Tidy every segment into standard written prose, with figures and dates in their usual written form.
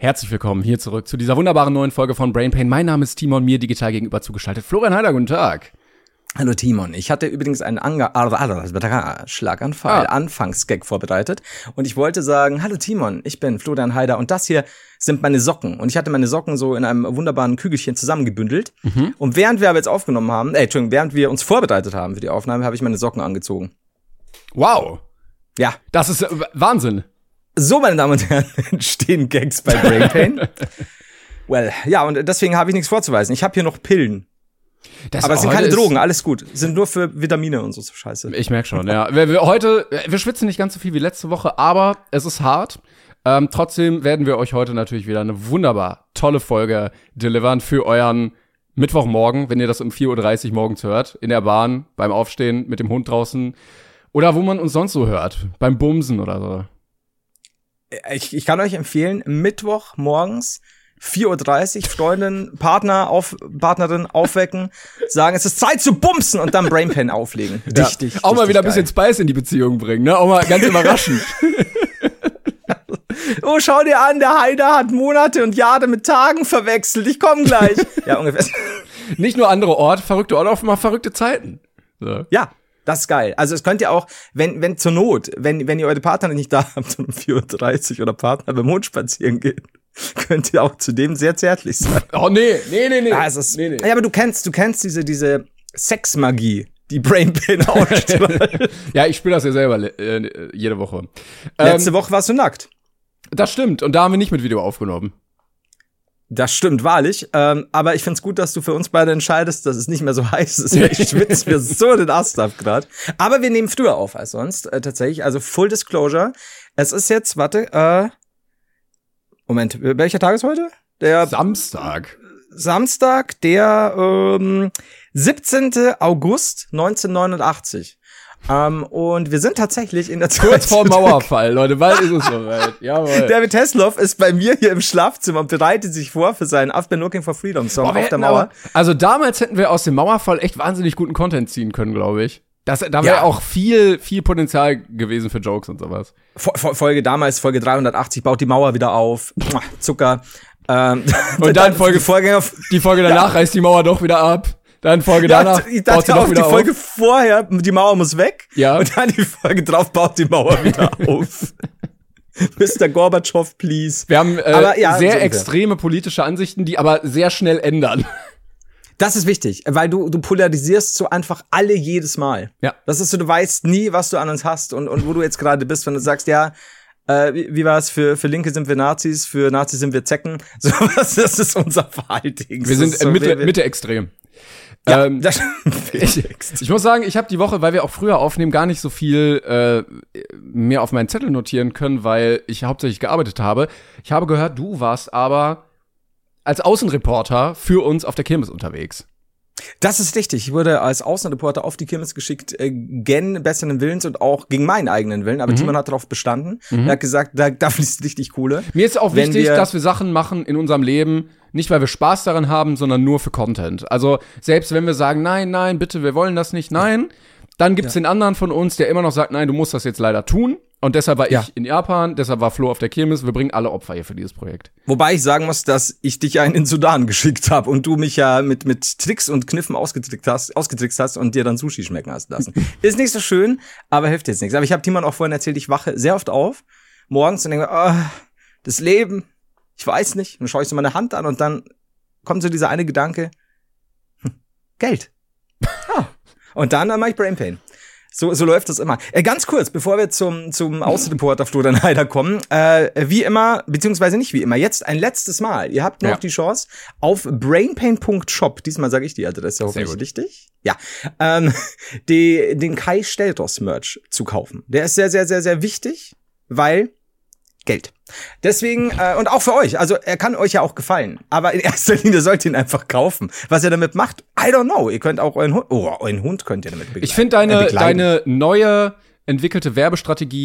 Herzlich willkommen hier zurück zu dieser wunderbaren neuen Folge von Brain Pain. Mein Name ist Timon, mir digital gegenüber zugeschaltet Florian Heider, guten Tag. Hallo Timon, ich hatte übrigens einen Schlaganfall, Anfangsgag vorbereitet und ich wollte sagen, hallo Timon, ich bin Florian Heider und das hier sind meine Socken und ich hatte meine Socken so in einem wunderbaren Kügelchen zusammengebündelt und während wir aber jetzt aufgenommen haben, während wir uns vorbereitet haben für die Aufnahme, habe ich meine Socken angezogen. Wow. Ja. Das ist Wahnsinn. So, meine Damen und Herren, entstehen Gags bei Brain Pain. Well, ja, und deswegen habe ich nichts vorzuweisen. Ich habe hier noch Pillen. Aber es sind keine Drogen, alles gut. Sind nur für Vitamine und so Scheiße. Ich merke schon, ja. Wir schwitzen nicht ganz so viel wie letzte Woche, aber es ist hart. Trotzdem werden wir euch heute natürlich wieder eine wunderbar tolle Folge delivern für euren Mittwochmorgen, wenn ihr das um 4:30 Uhr morgens hört, in der Bahn, beim Aufstehen, mit dem Hund draußen oder wo man uns sonst so hört, beim Bumsen oder so. Ich kann euch empfehlen, Mittwoch morgens 4:30 Uhr, Freundin, Partnerin aufwecken, sagen, es ist Zeit zu bumsen und dann Brain Pain auflegen. Richtig. Auch mal wieder ein bisschen Spice in die Beziehung bringen, ne? Auch mal ganz überraschend. Oh, schau dir an, der Heider hat Monate und Jahre mit Tagen verwechselt. Ich komm gleich. Ja, ungefähr. Nicht nur andere verrückte Orte, auch mal verrückte Zeiten. So. Ja. Das ist geil. Also es könnt ihr auch, wenn zur Not, wenn ihr eure Partnerin nicht da habt und um 4:30 Uhr oder Partner beim Hund spazieren geht, könnt ihr auch zu dem sehr zärtlich sein. Oh nee. Nee. Ja, aber du kennst diese Sexmagie, die Brain Pain ausstrahlt. Ja, ich spüre das ja selber jede Woche. Letzte Woche warst du nackt. Das stimmt. Und da haben wir nicht mit Video aufgenommen. Das stimmt, wahrlich. Aber ich find's gut, dass du für uns beide entscheidest, dass es nicht mehr so heiß ist. Ich schwitze mir so den Ast ab gerade. Aber wir nehmen früher auf als sonst, tatsächlich. Also Full Disclosure. Es ist jetzt, Moment, welcher Tag ist heute? Der Samstag, der 17. August 1989. Und wir sind tatsächlich in der Zeit kurz vor Mauerfall, Leute, bald ist es soweit. Jawohl. David Hasselhoff ist bei mir hier im Schlafzimmer und bereitet sich vor für seinen I've Been Looking for Freedom Song auf der Mauer. Also damals hätten wir aus dem Mauerfall echt wahnsinnig guten Content ziehen können, glaube ich. Da wäre auch viel Potenzial gewesen für Jokes und sowas. Folge 380 baut die Mauer wieder auf. Zucker. Und dann die Folge danach reißt die Mauer doch wieder ab. Dann Folge danach baut sie doch wieder auf. Die Folge vorher, die Mauer muss weg. Ja. Und dann die Folge drauf baut die Mauer wieder auf. Mr. Gorbatschow, please. Wir haben sehr extreme politische Ansichten, die aber sehr schnell ändern. Das ist wichtig, weil du polarisierst so einfach alle jedes Mal. Ja. Das ist so, du weißt nie, was du an uns hast und wo du jetzt gerade bist, wenn du sagst, ja, wie war es, für Linke sind wir Nazis, für Nazis sind wir Zecken. So was, das ist unser Verhalten. Wir sind so Mitte extrem. Ja, ich muss sagen, ich habe die Woche, weil wir auch früher aufnehmen, gar nicht so viel mehr auf meinen Zettel notieren können, weil ich hauptsächlich gearbeitet habe. Ich habe gehört, du warst aber als Außenreporter für uns auf der Kirmes unterwegs. Das ist richtig. Ich wurde als Außenreporter auf die Kirmes geschickt, gen besseren Willens und auch gegen meinen eigenen Willen. Aber Timon hat darauf bestanden. Er hat gesagt, da fließt richtig Kohle. Mir ist auch wichtig, dass wir Sachen machen in unserem Leben, nicht weil wir Spaß daran haben, sondern nur für Content. Also selbst wenn wir sagen, nein, bitte, wir wollen das nicht, dann gibt's den anderen von uns, der immer noch sagt, nein, du musst das jetzt leider tun. Und deshalb war ich in Japan, deshalb war Flo auf der Kirmes. Wir bringen alle Opfer hier für dieses Projekt. Wobei ich sagen muss, dass ich dich ja in den Sudan geschickt habe und du mich ja mit Tricks und Kniffen ausgetrickst hast und dir dann Sushi schmecken hast lassen. Ist nicht so schön, aber hilft jetzt nichts. Aber ich habe Timon auch vorhin erzählt, ich wache sehr oft auf, morgens und denke, das Leben, ich weiß nicht. Und dann schaue ich so meine Hand an und dann kommt so dieser eine Gedanke, Geld. Und dann mache ich Brain Pain. So läuft das immer. Ganz kurz, bevor wir zum Außenreporter Florian Heider kommen, wie immer, beziehungsweise nicht wie immer, jetzt ein letztes Mal. Ihr habt noch die Chance, auf brainpain.shop, diesmal sage ich die Adresse hoffentlich richtig, ja, den Kai Stelldros Merch zu kaufen. Der ist sehr, sehr, sehr, sehr wichtig, weil Geld. Deswegen, und auch für euch, also er kann euch ja auch gefallen, aber in erster Linie sollt ihr ihn einfach kaufen. Was ihr damit macht, I don't know. Ihr könnt auch euren Hund könnt ihr damit begleiten. Ich finde deine neue entwickelte Werbestrategie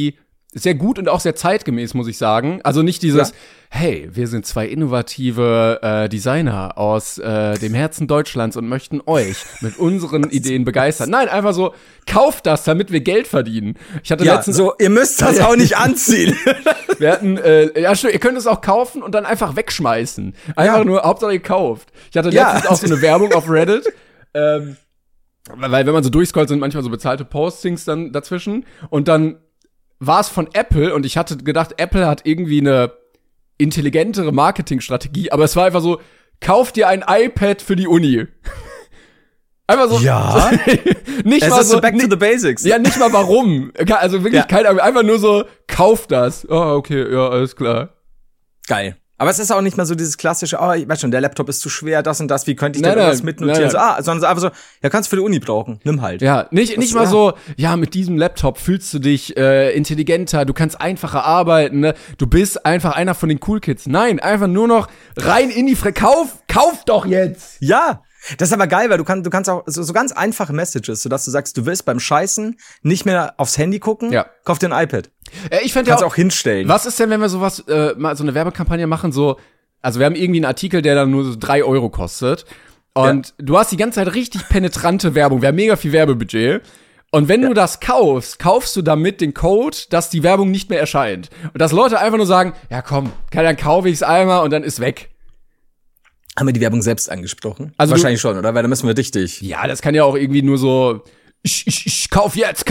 sehr gut und auch sehr zeitgemäß, muss ich sagen. Also nicht dieses, hey, wir sind zwei innovative Designer aus dem Herzen Deutschlands und möchten euch mit unseren Ideen begeistern. Nein, einfach so, kauft das, damit wir Geld verdienen. Ich hatte letztens so, ihr müsst das auch nicht anziehen. Wir hatten, stimmt, ihr könnt es auch kaufen und dann einfach wegschmeißen. Einfach nur, Hauptsache ihr kauft. Ich hatte letztens auch so eine Werbung auf Reddit, weil wenn man so durchscrollt, sind manchmal so bezahlte Postings dann dazwischen und dann war es von Apple und ich hatte gedacht, Apple hat irgendwie eine intelligentere Marketingstrategie, aber es war einfach so, kauf dir ein iPad für die Uni. Einfach so. Ja. Nicht es mal ist so back to the basics. Ja, nicht mal warum. Also wirklich einfach nur so, kauf das. Oh, okay, ja, alles klar. Geil. Aber es ist auch nicht mehr so dieses klassische, ich weiß schon, der Laptop ist zu schwer, das und das, wie könnte ich denn was mitnotieren? Nein. So, sondern einfach so, ja, kannst du für die Uni brauchen, nimm halt. Ja, nicht mal so, ja, mit diesem Laptop fühlst du dich intelligenter, du kannst einfacher arbeiten, ne? Du bist einfach einer von den Cool Kids. Nein, einfach nur noch rein in die kauf doch jetzt! Ja, das ist aber geil, weil du kannst auch so ganz einfache Messages, sodass du sagst, du willst beim Scheißen nicht mehr aufs Handy gucken, kauf dir ein iPad. Ich fände kannst auch hinstellen. Was ist denn, wenn wir sowas, mal so eine Werbekampagne machen, so, also wir haben irgendwie einen Artikel, der dann nur so 3 Euro kostet und du hast die ganze Zeit richtig penetrante Werbung, wir haben mega viel Werbebudget und wenn du das kaufst du damit den Code, dass die Werbung nicht mehr erscheint und dass Leute einfach nur sagen, ja komm, dann kaufe ich's einmal und dann ist weg. Haben wir die Werbung selbst angesprochen? Also wahrscheinlich schon, oder? Weil da müssen wir richtig. Ja, das kann ja auch irgendwie nur so, ich kauf jetzt.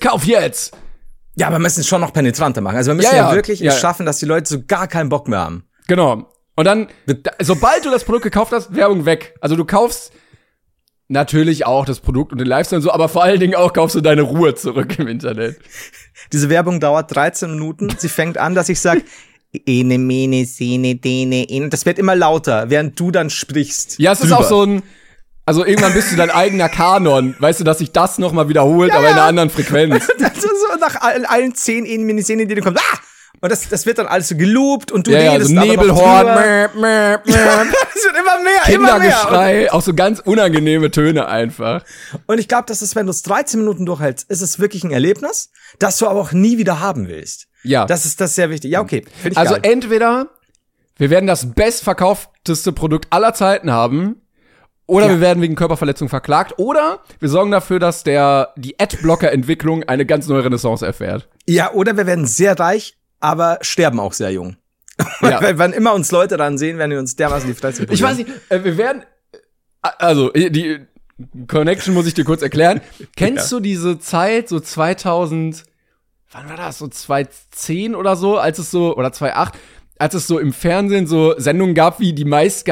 Ja, aber wir müssen es schon noch penetranter machen. Also wir müssen wirklich es schaffen, dass die Leute so gar keinen Bock mehr haben. Genau. Und dann, sobald du das Produkt gekauft hast, Werbung weg. Also du kaufst natürlich auch das Produkt und den Lifestyle und so, aber vor allen Dingen auch kaufst du deine Ruhe zurück im Internet. Diese Werbung dauert 13 Minuten. Sie fängt an, dass ich sage, ene, mene, sene, dene, ene. Das wird immer lauter, während du dann sprichst. Ja, es ist auch so ein, also irgendwann bist du dein eigener Kanon. Weißt du, dass sich das nochmal wiederholt, aber in einer anderen Frequenz. Das ist so nach allen 10 ene, mene, sene, dene kommt, Und das wird dann alles so geloopt und du redest so Nebelhorn, es wird immer mehr, Kindergeschrei, auch so ganz unangenehme Töne einfach. Und ich glaube, dass wenn du es 13 Minuten durchhältst, ist es wirklich ein Erlebnis, das du aber auch nie wieder haben willst. Ja. Das ist sehr wichtig. Ja, okay. Find ich also geil. Entweder wir werden das bestverkaufteste Produkt aller Zeiten haben, oder wir werden wegen Körperverletzung verklagt, oder wir sorgen dafür, dass die Adblocker-Entwicklung eine ganz neue Renaissance erfährt. Ja, oder wir werden sehr reich, aber sterben auch sehr jung. Ja. Weil wann immer uns Leute dann sehen, werden wir uns dermaßen die Fresse probieren. Ich weiß nicht, wir werden, also die Connection muss ich dir kurz erklären. Kennst du diese Zeit, so 2000, wann war das, so 2010 oder so, oder 2008, als es so im Fernsehen so Sendungen gab wie die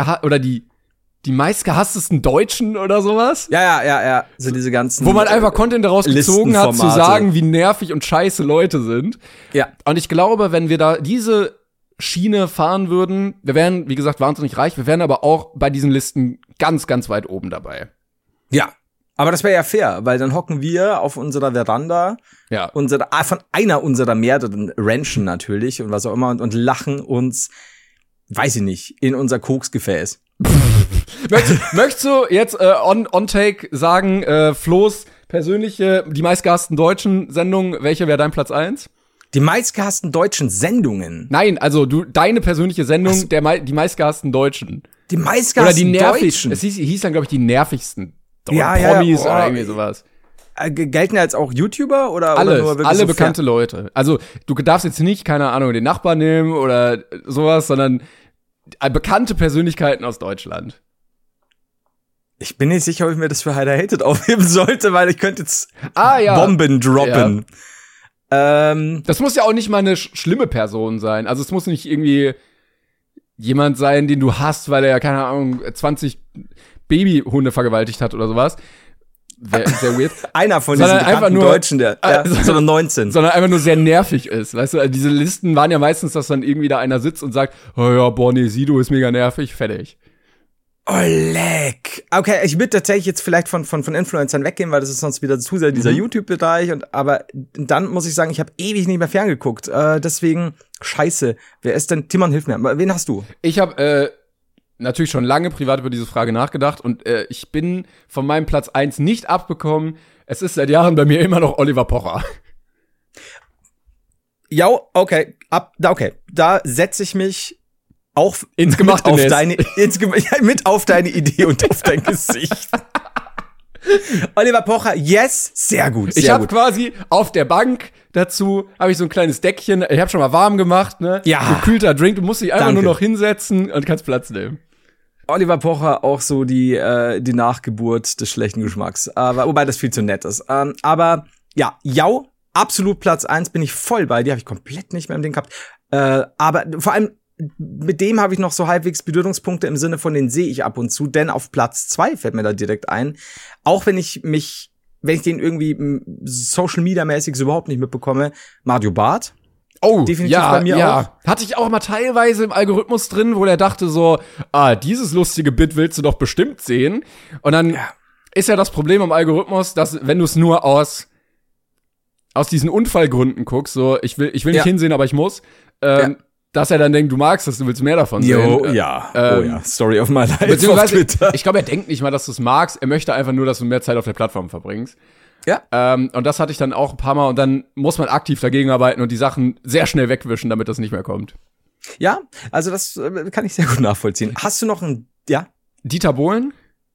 meistgehasstesten Deutschen oder sowas? Ja. So diese ganzen. Wo man einfach Content daraus gezogen hat, zu sagen, wie nervig und scheiße Leute sind. Ja. Und ich glaube, wenn wir da diese Schiene fahren würden, wir wären, wie gesagt, wahnsinnig reich, wir wären aber auch bei diesen Listen ganz, ganz weit oben dabei. Ja. Aber das wäre ja fair, weil dann hocken wir auf unserer Veranda, von einer unserer mehreren Ranchen natürlich und was auch immer und lachen uns, weiß ich nicht, in unser Koksgefäß. Möchtest du jetzt on-take sagen, Flo's persönliche, die meistgehassten deutschen Sendungen, welche wäre dein Platz 1? Die meistgehassten deutschen Sendungen? Nein, also deine persönliche Sendung, die meistgehassten deutschen. Die meistgehassten oder die nervigsten. Es hieß dann, glaube ich, die nervigsten. Promis oder irgendwie sowas. Gelten ja jetzt auch YouTuber oder alles, oder nur wirklich alle so bekannte Leute. Also du darfst jetzt nicht, keine Ahnung, den Nachbarn nehmen oder sowas, sondern bekannte Persönlichkeiten aus Deutschland. Ich bin nicht sicher, ob ich mir das für Heider Hated aufheben sollte, weil ich könnte jetzt Bomben droppen. Ja. Das muss ja auch nicht mal eine schlimme Person sein. Also es muss nicht irgendwie jemand sein, den du hasst, weil er, keine Ahnung, 20 Babyhunde vergewaltigt hat oder sowas. Sehr weird. Einer von diesen bekannten Deutschen, sondern 19. Sondern einfach nur sehr nervig ist, weißt du? Also diese Listen waren ja meistens, dass dann irgendwie da einer sitzt und sagt, oh ja, Bonnie, Sido ist mega nervig, fertig. Oh, leck. Okay, ich würde tatsächlich jetzt vielleicht von Influencern weggehen, weil das ist sonst wieder zu sehr dieser YouTube-Bereich. Aber dann muss ich sagen, ich habe ewig nicht mehr ferngeguckt. Deswegen, scheiße. Wer ist denn? Timon, hilf mir. Wen hast du? Ich habe natürlich schon lange privat über diese Frage nachgedacht und ich bin von meinem Platz 1 nicht abbekommen. Es ist seit Jahren bei mir immer noch Oliver Pocher. Ja, okay. Okay. Da setze ich mich auch ins gemachte mit auf deine Idee und auf dein Gesicht. Oliver Pocher, yes, sehr gut. Ich habe quasi auf der Bank dazu habe ich so ein kleines Deckchen. Ich habe schon mal warm gemacht, ne? Ja. Gekühlter Drink. Du musst dich einfach nur noch hinsetzen und kannst Platz nehmen. Oliver Pocher auch so die Nachgeburt des schlechten Geschmacks. Aber wobei das viel zu nett ist. Aber ja, Jau, absolut Platz 1 bin ich voll bei. Die habe ich komplett nicht mehr im Ding gehabt. Aber vor allem mit dem habe ich noch so halbwegs Berührungspunkte im Sinne von, den sehe ich ab und zu, denn auf Platz 2 fällt mir da direkt ein. Auch wenn ich den irgendwie Social Media mäßig so überhaupt nicht mitbekomme, Mario Barth. Oh, definitiv ja, bei mir auch. Hatte ich auch mal teilweise im Algorithmus drin, wo der dachte so, dieses lustige Bit willst du doch bestimmt sehen. Und dann ist ja das Problem am Algorithmus, dass wenn du es nur aus diesen Unfallgründen guckst, so ich will nicht hinsehen, aber ich muss, dass er dann denkt, du magst das, du willst mehr davon sehen. Ja. Story of my life beziehungsweise, auf Twitter. Ich glaube, er denkt nicht mal, dass du es magst. Er möchte einfach nur, dass du mehr Zeit auf der Plattform verbringst. Ja. Und das hatte ich dann auch ein paar Mal. Und dann muss man aktiv dagegen arbeiten und die Sachen sehr schnell wegwischen, damit das nicht mehr kommt. Ja, also das kann ich sehr gut nachvollziehen. Hast du noch Dieter Bohlen?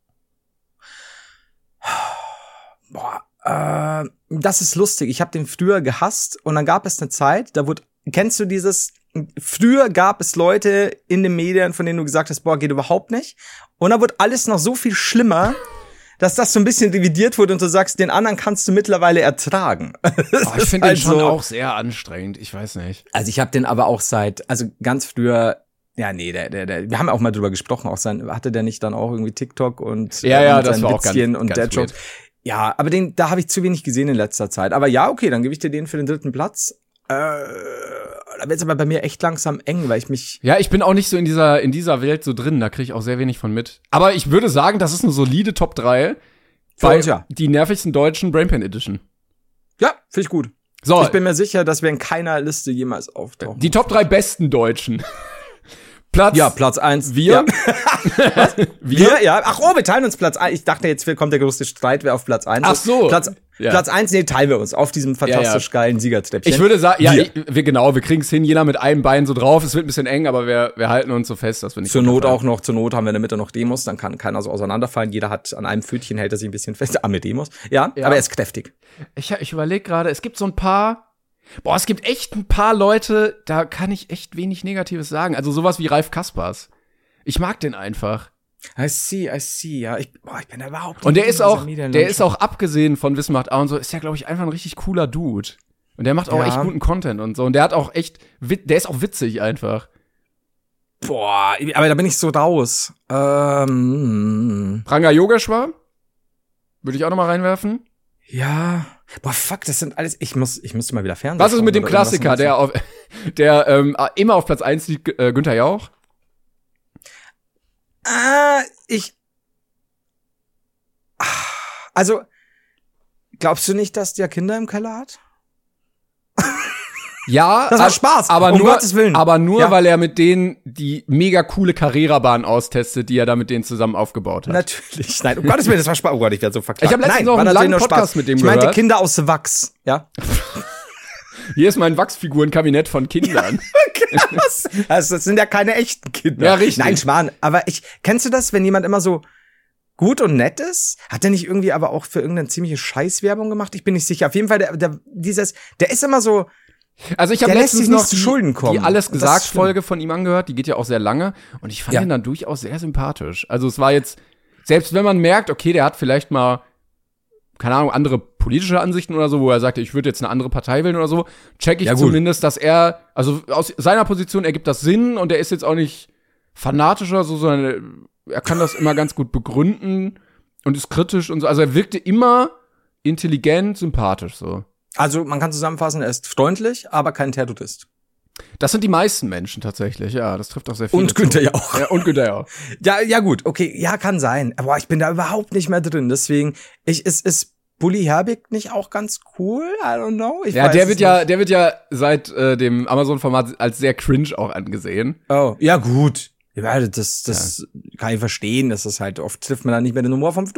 Boah, das ist lustig. Ich habe den früher gehasst und dann gab es eine Zeit, kennst du früher gab es Leute in den Medien, von denen du gesagt hast, boah, geht überhaupt nicht. Und dann wird alles noch so viel schlimmer, dass das so ein bisschen revidiert wurde und du sagst, den anderen kannst du mittlerweile ertragen. Ich finde den schon auch sehr anstrengend, ich weiß nicht. Also ich habe den aber auch ganz früher, wir haben auch mal drüber gesprochen, hatte der nicht dann auch irgendwie TikTok und und das war auch ganz und Dad-Jokes. Ja, aber da habe ich zu wenig gesehen in letzter Zeit. Aber ja, okay, dann gebe ich dir den für den 3. Platz. Da wird's aber bei mir echt langsam eng, weil ich mich... Ja, ich bin auch nicht so in dieser Welt so drin, da kriege ich auch sehr wenig von mit. Aber ich würde sagen, das ist eine solide Top 3 bei die nervigsten deutschen Brainpan Edition. Ja, finde ich gut. So. Ich bin mir sicher, dass wir in keiner Liste jemals auftauchen. Die Top 3 besten Deutschen. Platz 1. Wir? Ja. Wir? Ja. Ach, wir teilen uns Platz 1. Ich dachte, jetzt kommt der größte Streit, wer auf Platz 1 ist. Ach so. Platz 1, teilen wir uns auf diesem fantastisch geilen Siegertreppchen. Ich würde sagen, wir kriegen es hin, jeder mit einem Bein so drauf. Es wird ein bisschen eng, aber wir halten uns so fest, dass wir nicht zur Not haben wir in der Mitte noch Demos, dann kann keiner so auseinanderfallen. Jeder hat an einem Pfötchen, hält er sich ein bisschen fest. Mit Demos. Ja, aber er ist kräftig. Ich überlege gerade, es gibt so ein paar... es gibt echt ein paar Leute, da kann ich echt wenig Negatives sagen. Also sowas wie Ralf Kaspers. Ich mag den einfach. I see, ja. Ich bin da überhaupt nicht. Und der ist auch abgesehen von Wissen macht und so, ist ja, glaube ich, einfach ein richtig cooler Dude. Und der macht auch echt guten Content und so. Und der hat auch der ist auch witzig einfach. Boah, aber da bin ich so raus. Ranga Yogeshwar? Würde ich auch noch mal reinwerfen. Ja. Boah, fuck, das sind alles, ich müsste mal wieder Fernsehen. Was ist mit dem Klassiker, der immer auf Platz 1 liegt, Günther Jauch? Also, glaubst du nicht, dass der Kinder im Keller hat? Ja, das war Spaß, aber um nur, Gottes Willen. Aber nur, weil er mit denen die mega coole Carrera-Bahn austestet, die er da mit denen zusammen aufgebaut hat. Natürlich. Nein, um Gottes Willen, das war Spaß. Oh Gott, ich werde so verklagt. Ich habe letztens noch einen langen Podcast mit dem gehört. Ich meinte Kinder aus Wachs, ja? Hier ist mein Wachsfigurenkabinett von Kindern. Krass. Also, das sind ja keine echten Kinder. Ja, richtig. Nein, Schmarrn. Aber kennst du das, wenn jemand immer so gut und nett ist? Hat der nicht irgendwie aber auch für irgendeine ziemliche Scheißwerbung gemacht? Ich bin nicht sicher. Auf jeden Fall, der ist immer so. Also ich habe letztens noch die Alles gesagt Folge von ihm angehört, die geht ja auch sehr lange und ich fand ihn dann durchaus sehr sympathisch. Also es war jetzt, selbst wenn man merkt, okay, der hat vielleicht mal, keine Ahnung, andere politische Ansichten oder so, wo er sagte, ich würde jetzt eine andere Partei wählen oder so, check ich zumindest, dass also aus seiner Position ergibt das Sinn und er ist jetzt auch nicht fanatisch oder so, sondern er kann das immer ganz gut begründen und ist kritisch und so. Also er wirkte immer intelligent, sympathisch so. Also man kann zusammenfassen, er ist freundlich, aber kein Terrorist. Das sind die meisten Menschen tatsächlich, ja, das trifft auch sehr viele. Und Günther Jauch. Ja, und Günther Jauch. Ja, gut, okay, ja, kann sein. Aber ich bin da überhaupt nicht mehr drin, deswegen, ist Bully Herbig nicht auch ganz cool? I don't know. Der wird ja seit dem Amazon-Format als sehr cringe auch angesehen. Oh, ja gut. Ja, das kann ich verstehen, dass das halt oft trifft man dann nicht mehr den Humor vom früher.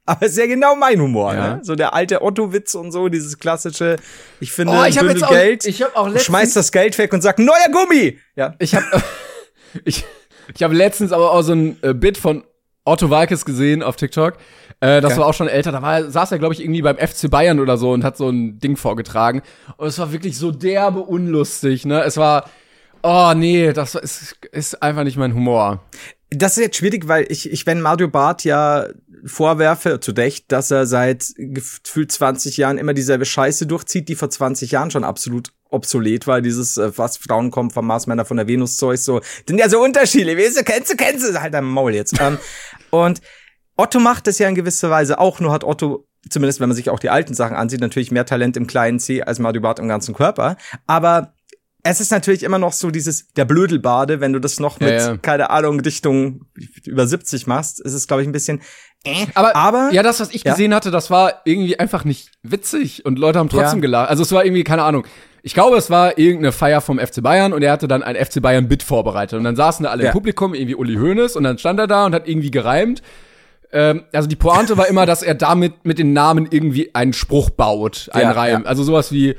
Aber ist ja genau mein Humor, Ja. ne? So der alte Otto-Witz und so, dieses klassische, ich finde, ich hab Bündel jetzt auch- Geld, ich hab auch letztens- schmeiß das Geld weg und sag, neuer Gummi! Ja. Ich habe ich hab letztens aber auch so ein Bit von Otto Walkes gesehen auf TikTok. Das Okay. war auch schon älter. Saß er, glaube ich, irgendwie beim FC Bayern oder so und hat so ein Ding vorgetragen. Und es war wirklich so derbe unlustig, ne? Es war, oh nee, ist einfach nicht mein Humor. Das ist jetzt schwierig, weil ich wenn Mario Barth ja vorwerfe, zu Recht, dass er seit gefühlt 20 Jahren immer dieselbe Scheiße durchzieht, die vor 20 Jahren schon absolut obsolet war, dieses was Frauen kommen vom Mars, Männer von der Venus Zeug, so, sind ja so Unterschiede, weißt du, kennst du, halt dein Maul jetzt. Und Otto macht es ja in gewisser Weise auch, nur hat Otto, zumindest wenn man sich auch die alten Sachen ansieht, natürlich mehr Talent im kleinen C als Mario Barth im ganzen Körper, aber es ist natürlich immer noch so dieses, der Blödelbade, wenn du das noch mit, keine Ahnung, Richtung über 70 machst, ist es, glaube ich, ein bisschen, aber ja, das, was ich gesehen hatte, das war irgendwie einfach nicht witzig und Leute haben trotzdem gelacht. Also es war irgendwie, keine Ahnung, ich glaube, es war irgendeine Feier vom FC Bayern und er hatte dann ein FC Bayern-Bit vorbereitet und dann saßen da alle im Publikum, irgendwie Uli Hoeneß und dann stand er da und hat irgendwie gereimt. Also die Pointe war immer, dass er damit mit den Namen irgendwie einen Spruch baut, einen Reim. Also sowas wie,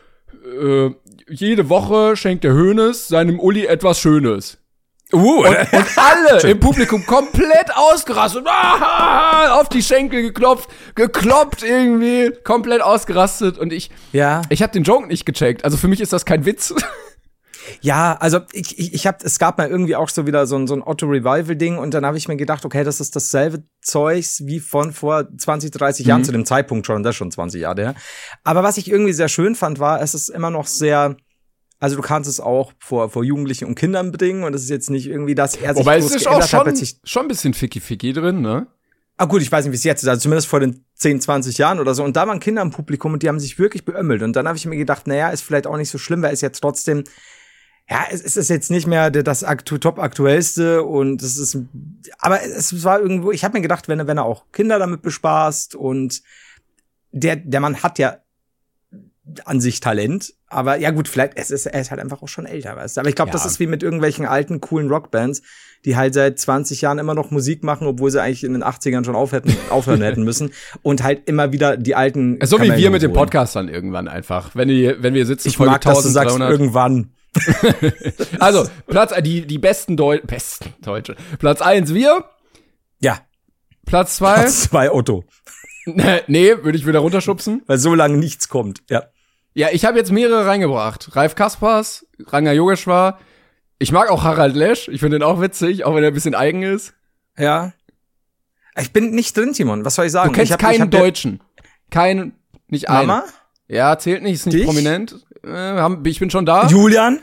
jede Woche schenkt der Hoeneß seinem Uli etwas Schönes. Und alle im Publikum komplett ausgerastet, auf die Schenkel gekloppt irgendwie, komplett ausgerastet und ich hab den Joke nicht gecheckt. Also für mich ist das kein Witz. Ja, also es gab mal irgendwie auch so wieder so ein Otto-Revival-Ding und dann habe ich mir gedacht, okay, das ist dasselbe Zeugs wie von vor 20, 30 Jahren zu dem Zeitpunkt schon, das ist schon 20 Jahre her. Aber was ich irgendwie sehr schön fand, war, es ist immer noch sehr, also du kannst es auch vor Jugendlichen und Kindern bringen und es ist jetzt nicht irgendwie, dass er sich Wobei es ist auch hat, schon ein bisschen Ficky drin, ne? Ah gut, ich weiß nicht, wie es jetzt ist, also zumindest vor den 10, 20 Jahren oder so. Und da waren Kinder im Publikum und die haben sich wirklich beömmelt. Und dann habe ich mir gedacht, naja, ist vielleicht auch nicht so schlimm, weil es jetzt trotzdem, ja, es ist jetzt nicht mehr das top aktuellste und es ist, aber es war irgendwo, ich habe mir gedacht, wenn er auch Kinder damit bespaßt und der Mann hat ja an sich Talent, aber ja gut, vielleicht, er ist halt einfach auch schon älter, weißt du. Aber ich glaube, das ist wie mit irgendwelchen alten, coolen Rockbands, die halt seit 20 Jahren immer noch Musik machen, obwohl sie eigentlich in den 80ern schon aufhören hätten müssen und halt immer wieder die alten so wie wir mit dem holen. Podcast dann irgendwann einfach. Wenn wir sitzen, ich mag, dass du sagst, irgendwann. Also, die besten Deutsche. Platz 1 wir. Ja. Platz 2. Platz 2 Otto. Nee, würde ich wieder runterschubsen. Weil so lange nichts kommt, ja. Ja, ich habe jetzt mehrere reingebracht. Ralf Kaspers, Ranga Yogeshwar. Ich mag auch Harald Lesch. Ich finde den auch witzig, auch wenn er ein bisschen eigen ist. Ja. Ich bin nicht drin, Timon. Was soll ich sagen? Du kennst keinen Deutschen. Nicht einen. Mama? Ja, zählt nicht, ist nicht Dich? prominent. Ich bin schon da. Julian?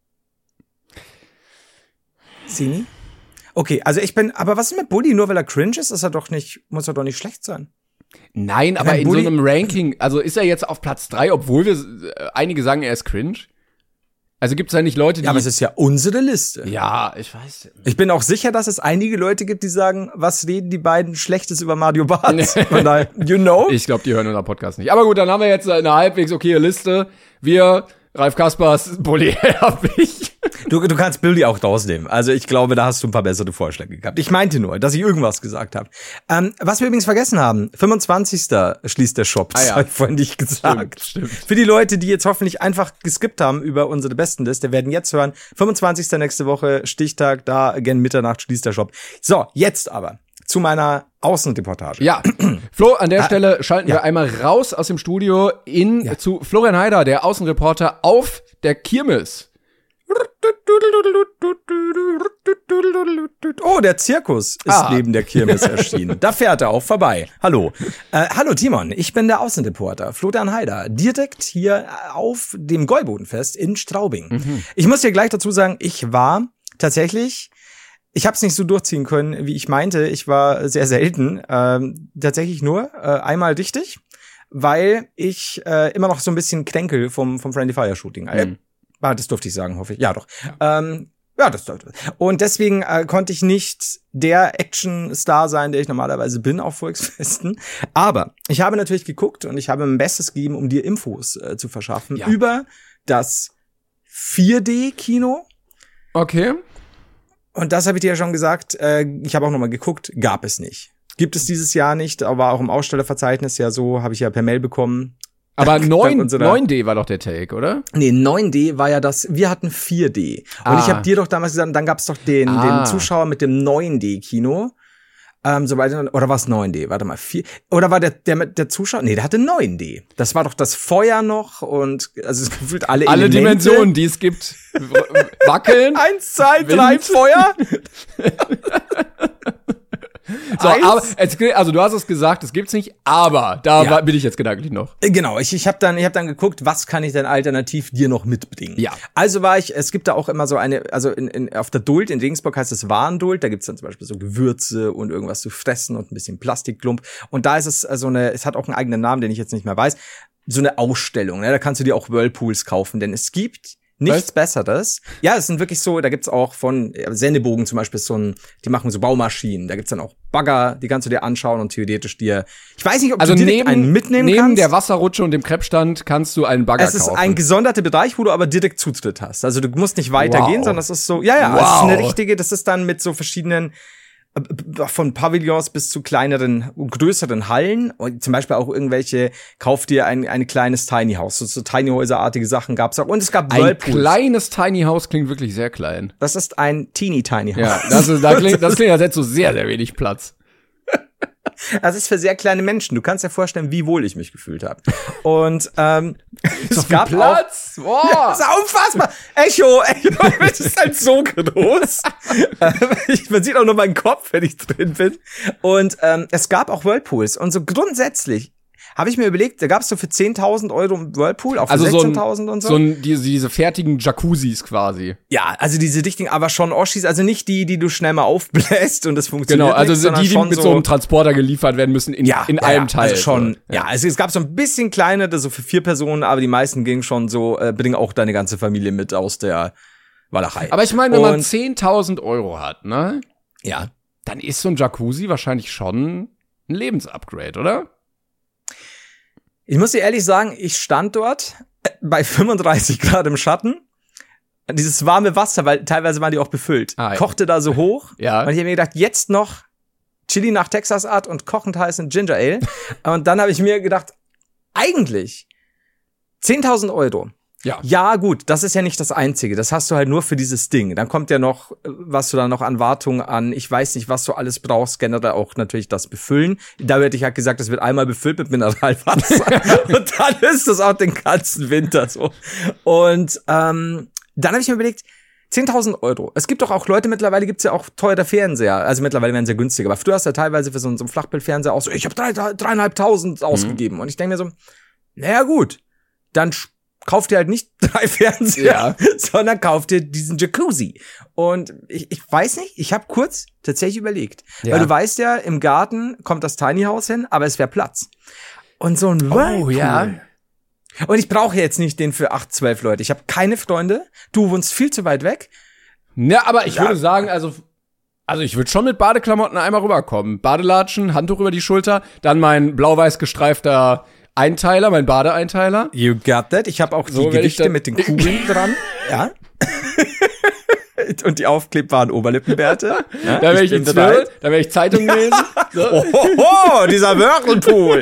Sini? Okay, also aber was ist mit Bulli? Nur weil er cringe ist, muss er doch nicht schlecht sein. Nein, aber in so einem Ranking, also ist er jetzt auf Platz 3, obwohl einige sagen, er ist cringe? Also gibt's da nicht Leute, die... Ja, aber es ist ja unsere Liste. Ja, ich weiß. Ich bin auch sicher, dass es einige Leute gibt, die sagen, was reden die beiden Schlechtes über Mario Barth? Von daher, you know? Ich glaube, die hören unseren Podcast nicht. Aber gut, dann haben wir jetzt eine halbwegs okaye Liste. Wir, Ralf Kaspers, Bulli Herbig. Du kannst Billy auch rausnehmen. Also ich glaube, da hast du ein paar bessere Vorschläge gehabt. Ich meinte nur, dass ich irgendwas gesagt habe. Was wir übrigens vergessen haben, 25. schließt der Shop. Das habe ich vorhin nicht gesagt. Stimmt. Für die Leute, die jetzt hoffentlich einfach geskippt haben über unsere Bestenliste, werden jetzt hören, 25. nächste Woche, Stichtag, da gegen Mitternacht schließt der Shop. So, jetzt aber zu meiner Außenreportage. Ja, Flo, an der Stelle schalten wir einmal raus aus dem Studio zu Florian Heider, der Außenreporter auf der Kirmes. Oh, der Zirkus ist neben der Kirmes erschienen. Da fährt er auch vorbei. Hallo. Hallo Timon, ich bin der Außenreporter Florian Heider, direkt hier auf dem Gäubodenfest in Straubing. Ich muss dir gleich dazu sagen, ich war tatsächlich, ich habe es nicht so durchziehen können, wie ich meinte. Ich war sehr selten, tatsächlich nur einmal richtig, weil ich immer noch so ein bisschen kränkel vom Friendly Fire Shooting. Das durfte ich sagen, hoffe ich. Ja, doch. Ja, das sollte. Und deswegen konnte ich nicht der Action-Star sein, der ich normalerweise bin auf Volksfesten. Aber ich habe natürlich geguckt und ich habe mein Bestes gegeben, um dir Infos zu verschaffen über das 4D-Kino. Okay. Und das habe ich dir ja schon gesagt. Ich habe auch nochmal geguckt, gab es nicht. Gibt es dieses Jahr nicht, aber auch im Ausstellerverzeichnis ja so, habe ich ja per Mail bekommen. Aber 9D war doch der Take, oder? Nee, 9D war ja wir hatten 4D. Und ich habe dir doch damals gesagt, dann gab's doch den Zuschauer mit dem 9D-Kino. Oder war es 9D? Warte mal, 4. Oder war der Zuschauer? Nee, der hatte 9D. Das war doch das Feuer noch und also gefühlt alle Dimensionen, die es gibt. Wackeln. 1, 2, 3, Feuer. So, aber also du hast es gesagt, es gibt's nicht, aber da bin ich jetzt gedanklich noch. Genau, ich habe dann geguckt, was kann ich denn alternativ dir noch mitbringen? Ja. Also es gibt da auch immer so eine, also auf der Duld in Regensburg heißt es Warenduld, da gibt's dann zum Beispiel so Gewürze und irgendwas zu fressen und ein bisschen Plastikklump. Und da ist es es hat auch einen eigenen Namen, den ich jetzt nicht mehr weiß, so eine Ausstellung, ne? Da kannst du dir auch Whirlpools kaufen, denn es gibt nichts Besseres. Ja, es sind wirklich so, da gibt's auch von Sendebogen zum Beispiel die machen so Baumaschinen. Da gibt's dann auch Bagger, die kannst du dir anschauen und theoretisch ich weiß nicht, ob du direkt einen mitnehmen kannst. Neben der Wasserrutsche und dem Kreppstand kannst du einen Bagger kaufen. Es ist ein gesonderter Bereich, wo du aber direkt Zutritt hast. Also du musst nicht weitergehen, sondern es ist so, es ist eine richtige, das ist dann mit so verschiedenen von Pavillons bis zu kleineren und größeren Hallen und zum Beispiel auch kauf dir ein kleines Tiny House, so Tiny Häuser-artige Sachen gab's auch und es gab Whirlpools. Ein kleines Tiny House klingt wirklich sehr klein. Das ist ein Teeny Tiny House. Ja, das klingt, als hättest du sehr, sehr wenig Platz. Das ist für sehr kleine Menschen. Du kannst dir vorstellen, wie wohl ich mich gefühlt habe. Und es gab Platz. Wow. Ja, das ist unfassbar. Echo, das ist halt so groß. Man sieht auch nur meinen Kopf, wenn ich drin bin. Und es gab auch Whirlpools. Und so grundsätzlich habe ich mir überlegt, da gab es so für 10.000 Euro einen Whirlpool, auch für 16.000 und so. Diese fertigen Jacuzzis quasi. Ja, also diese richtigen, aber schon Oschis, also nicht die du schnell mal aufbläst und das funktioniert. Genau, also die mit so einem Transporter geliefert werden müssen in einem Teil. Also schon, also es gab so ein bisschen kleinere, so für 4 Personen, aber die meisten gingen schon so, bring auch deine ganze Familie mit aus der Walachei. Aber ich meine, wenn man 10.000 Euro hat, ne? Ja. Dann ist so ein Jacuzzi wahrscheinlich schon ein Lebensupgrade, oder? Ich muss dir ehrlich sagen, ich stand dort bei 35 Grad im Schatten. Dieses warme Wasser, weil teilweise waren die auch befüllt, kochte da so hoch. Ja. Und ich habe mir gedacht, jetzt noch Chili nach Texas Art und kochend heißen Ginger Ale. Und dann habe ich mir gedacht, eigentlich 10.000 Euro. Ja, gut, das ist ja nicht das Einzige. Das hast du halt nur für dieses Ding. Dann kommt ja noch, was du da noch an Wartung an, ich weiß nicht, was du alles brauchst, generell auch natürlich das Befüllen. Da wird ich halt gesagt, das wird einmal befüllt mit Mineralwasser. Und dann ist das auch den ganzen Winter so. Und dann habe ich mir überlegt, 10.000 Euro. Es gibt doch auch Leute, mittlerweile gibt's ja auch teure Fernseher. Also mittlerweile werden sie günstiger. Aber du hast ja teilweise für so einen Flachbildfernseher auch so, ich habe 3.500 ausgegeben. Und ich denke mir so, naja gut, dann kauft ihr halt nicht 3 Fernseher, sondern kauft ihr diesen Jacuzzi. Und ich weiß nicht, ich habe kurz tatsächlich überlegt. Weil du weißt ja, im Garten kommt das Tiny House hin, aber es wäre Platz. Und so ein Whirlpool. Oh, ja. Und ich brauche jetzt nicht den für 8, 12 Leute. Ich habe keine Freunde. Du wohnst viel zu weit weg. Ja, aber ich würde sagen, also ich würde schon mit Badeklamotten einmal rüberkommen. Badelatschen, Handtuch über die Schulter, dann mein blau-weiß gestreifter Einteiler, mein Badeeinteiler. You got that. Ich habe auch die Gewichte mit den Kugeln dran. Ja. Und die aufklebbaren Oberlippenbärte. Ja, da wäre ich da wäre ich Zeitung lesen. So. Oh, dieser Whirlpool.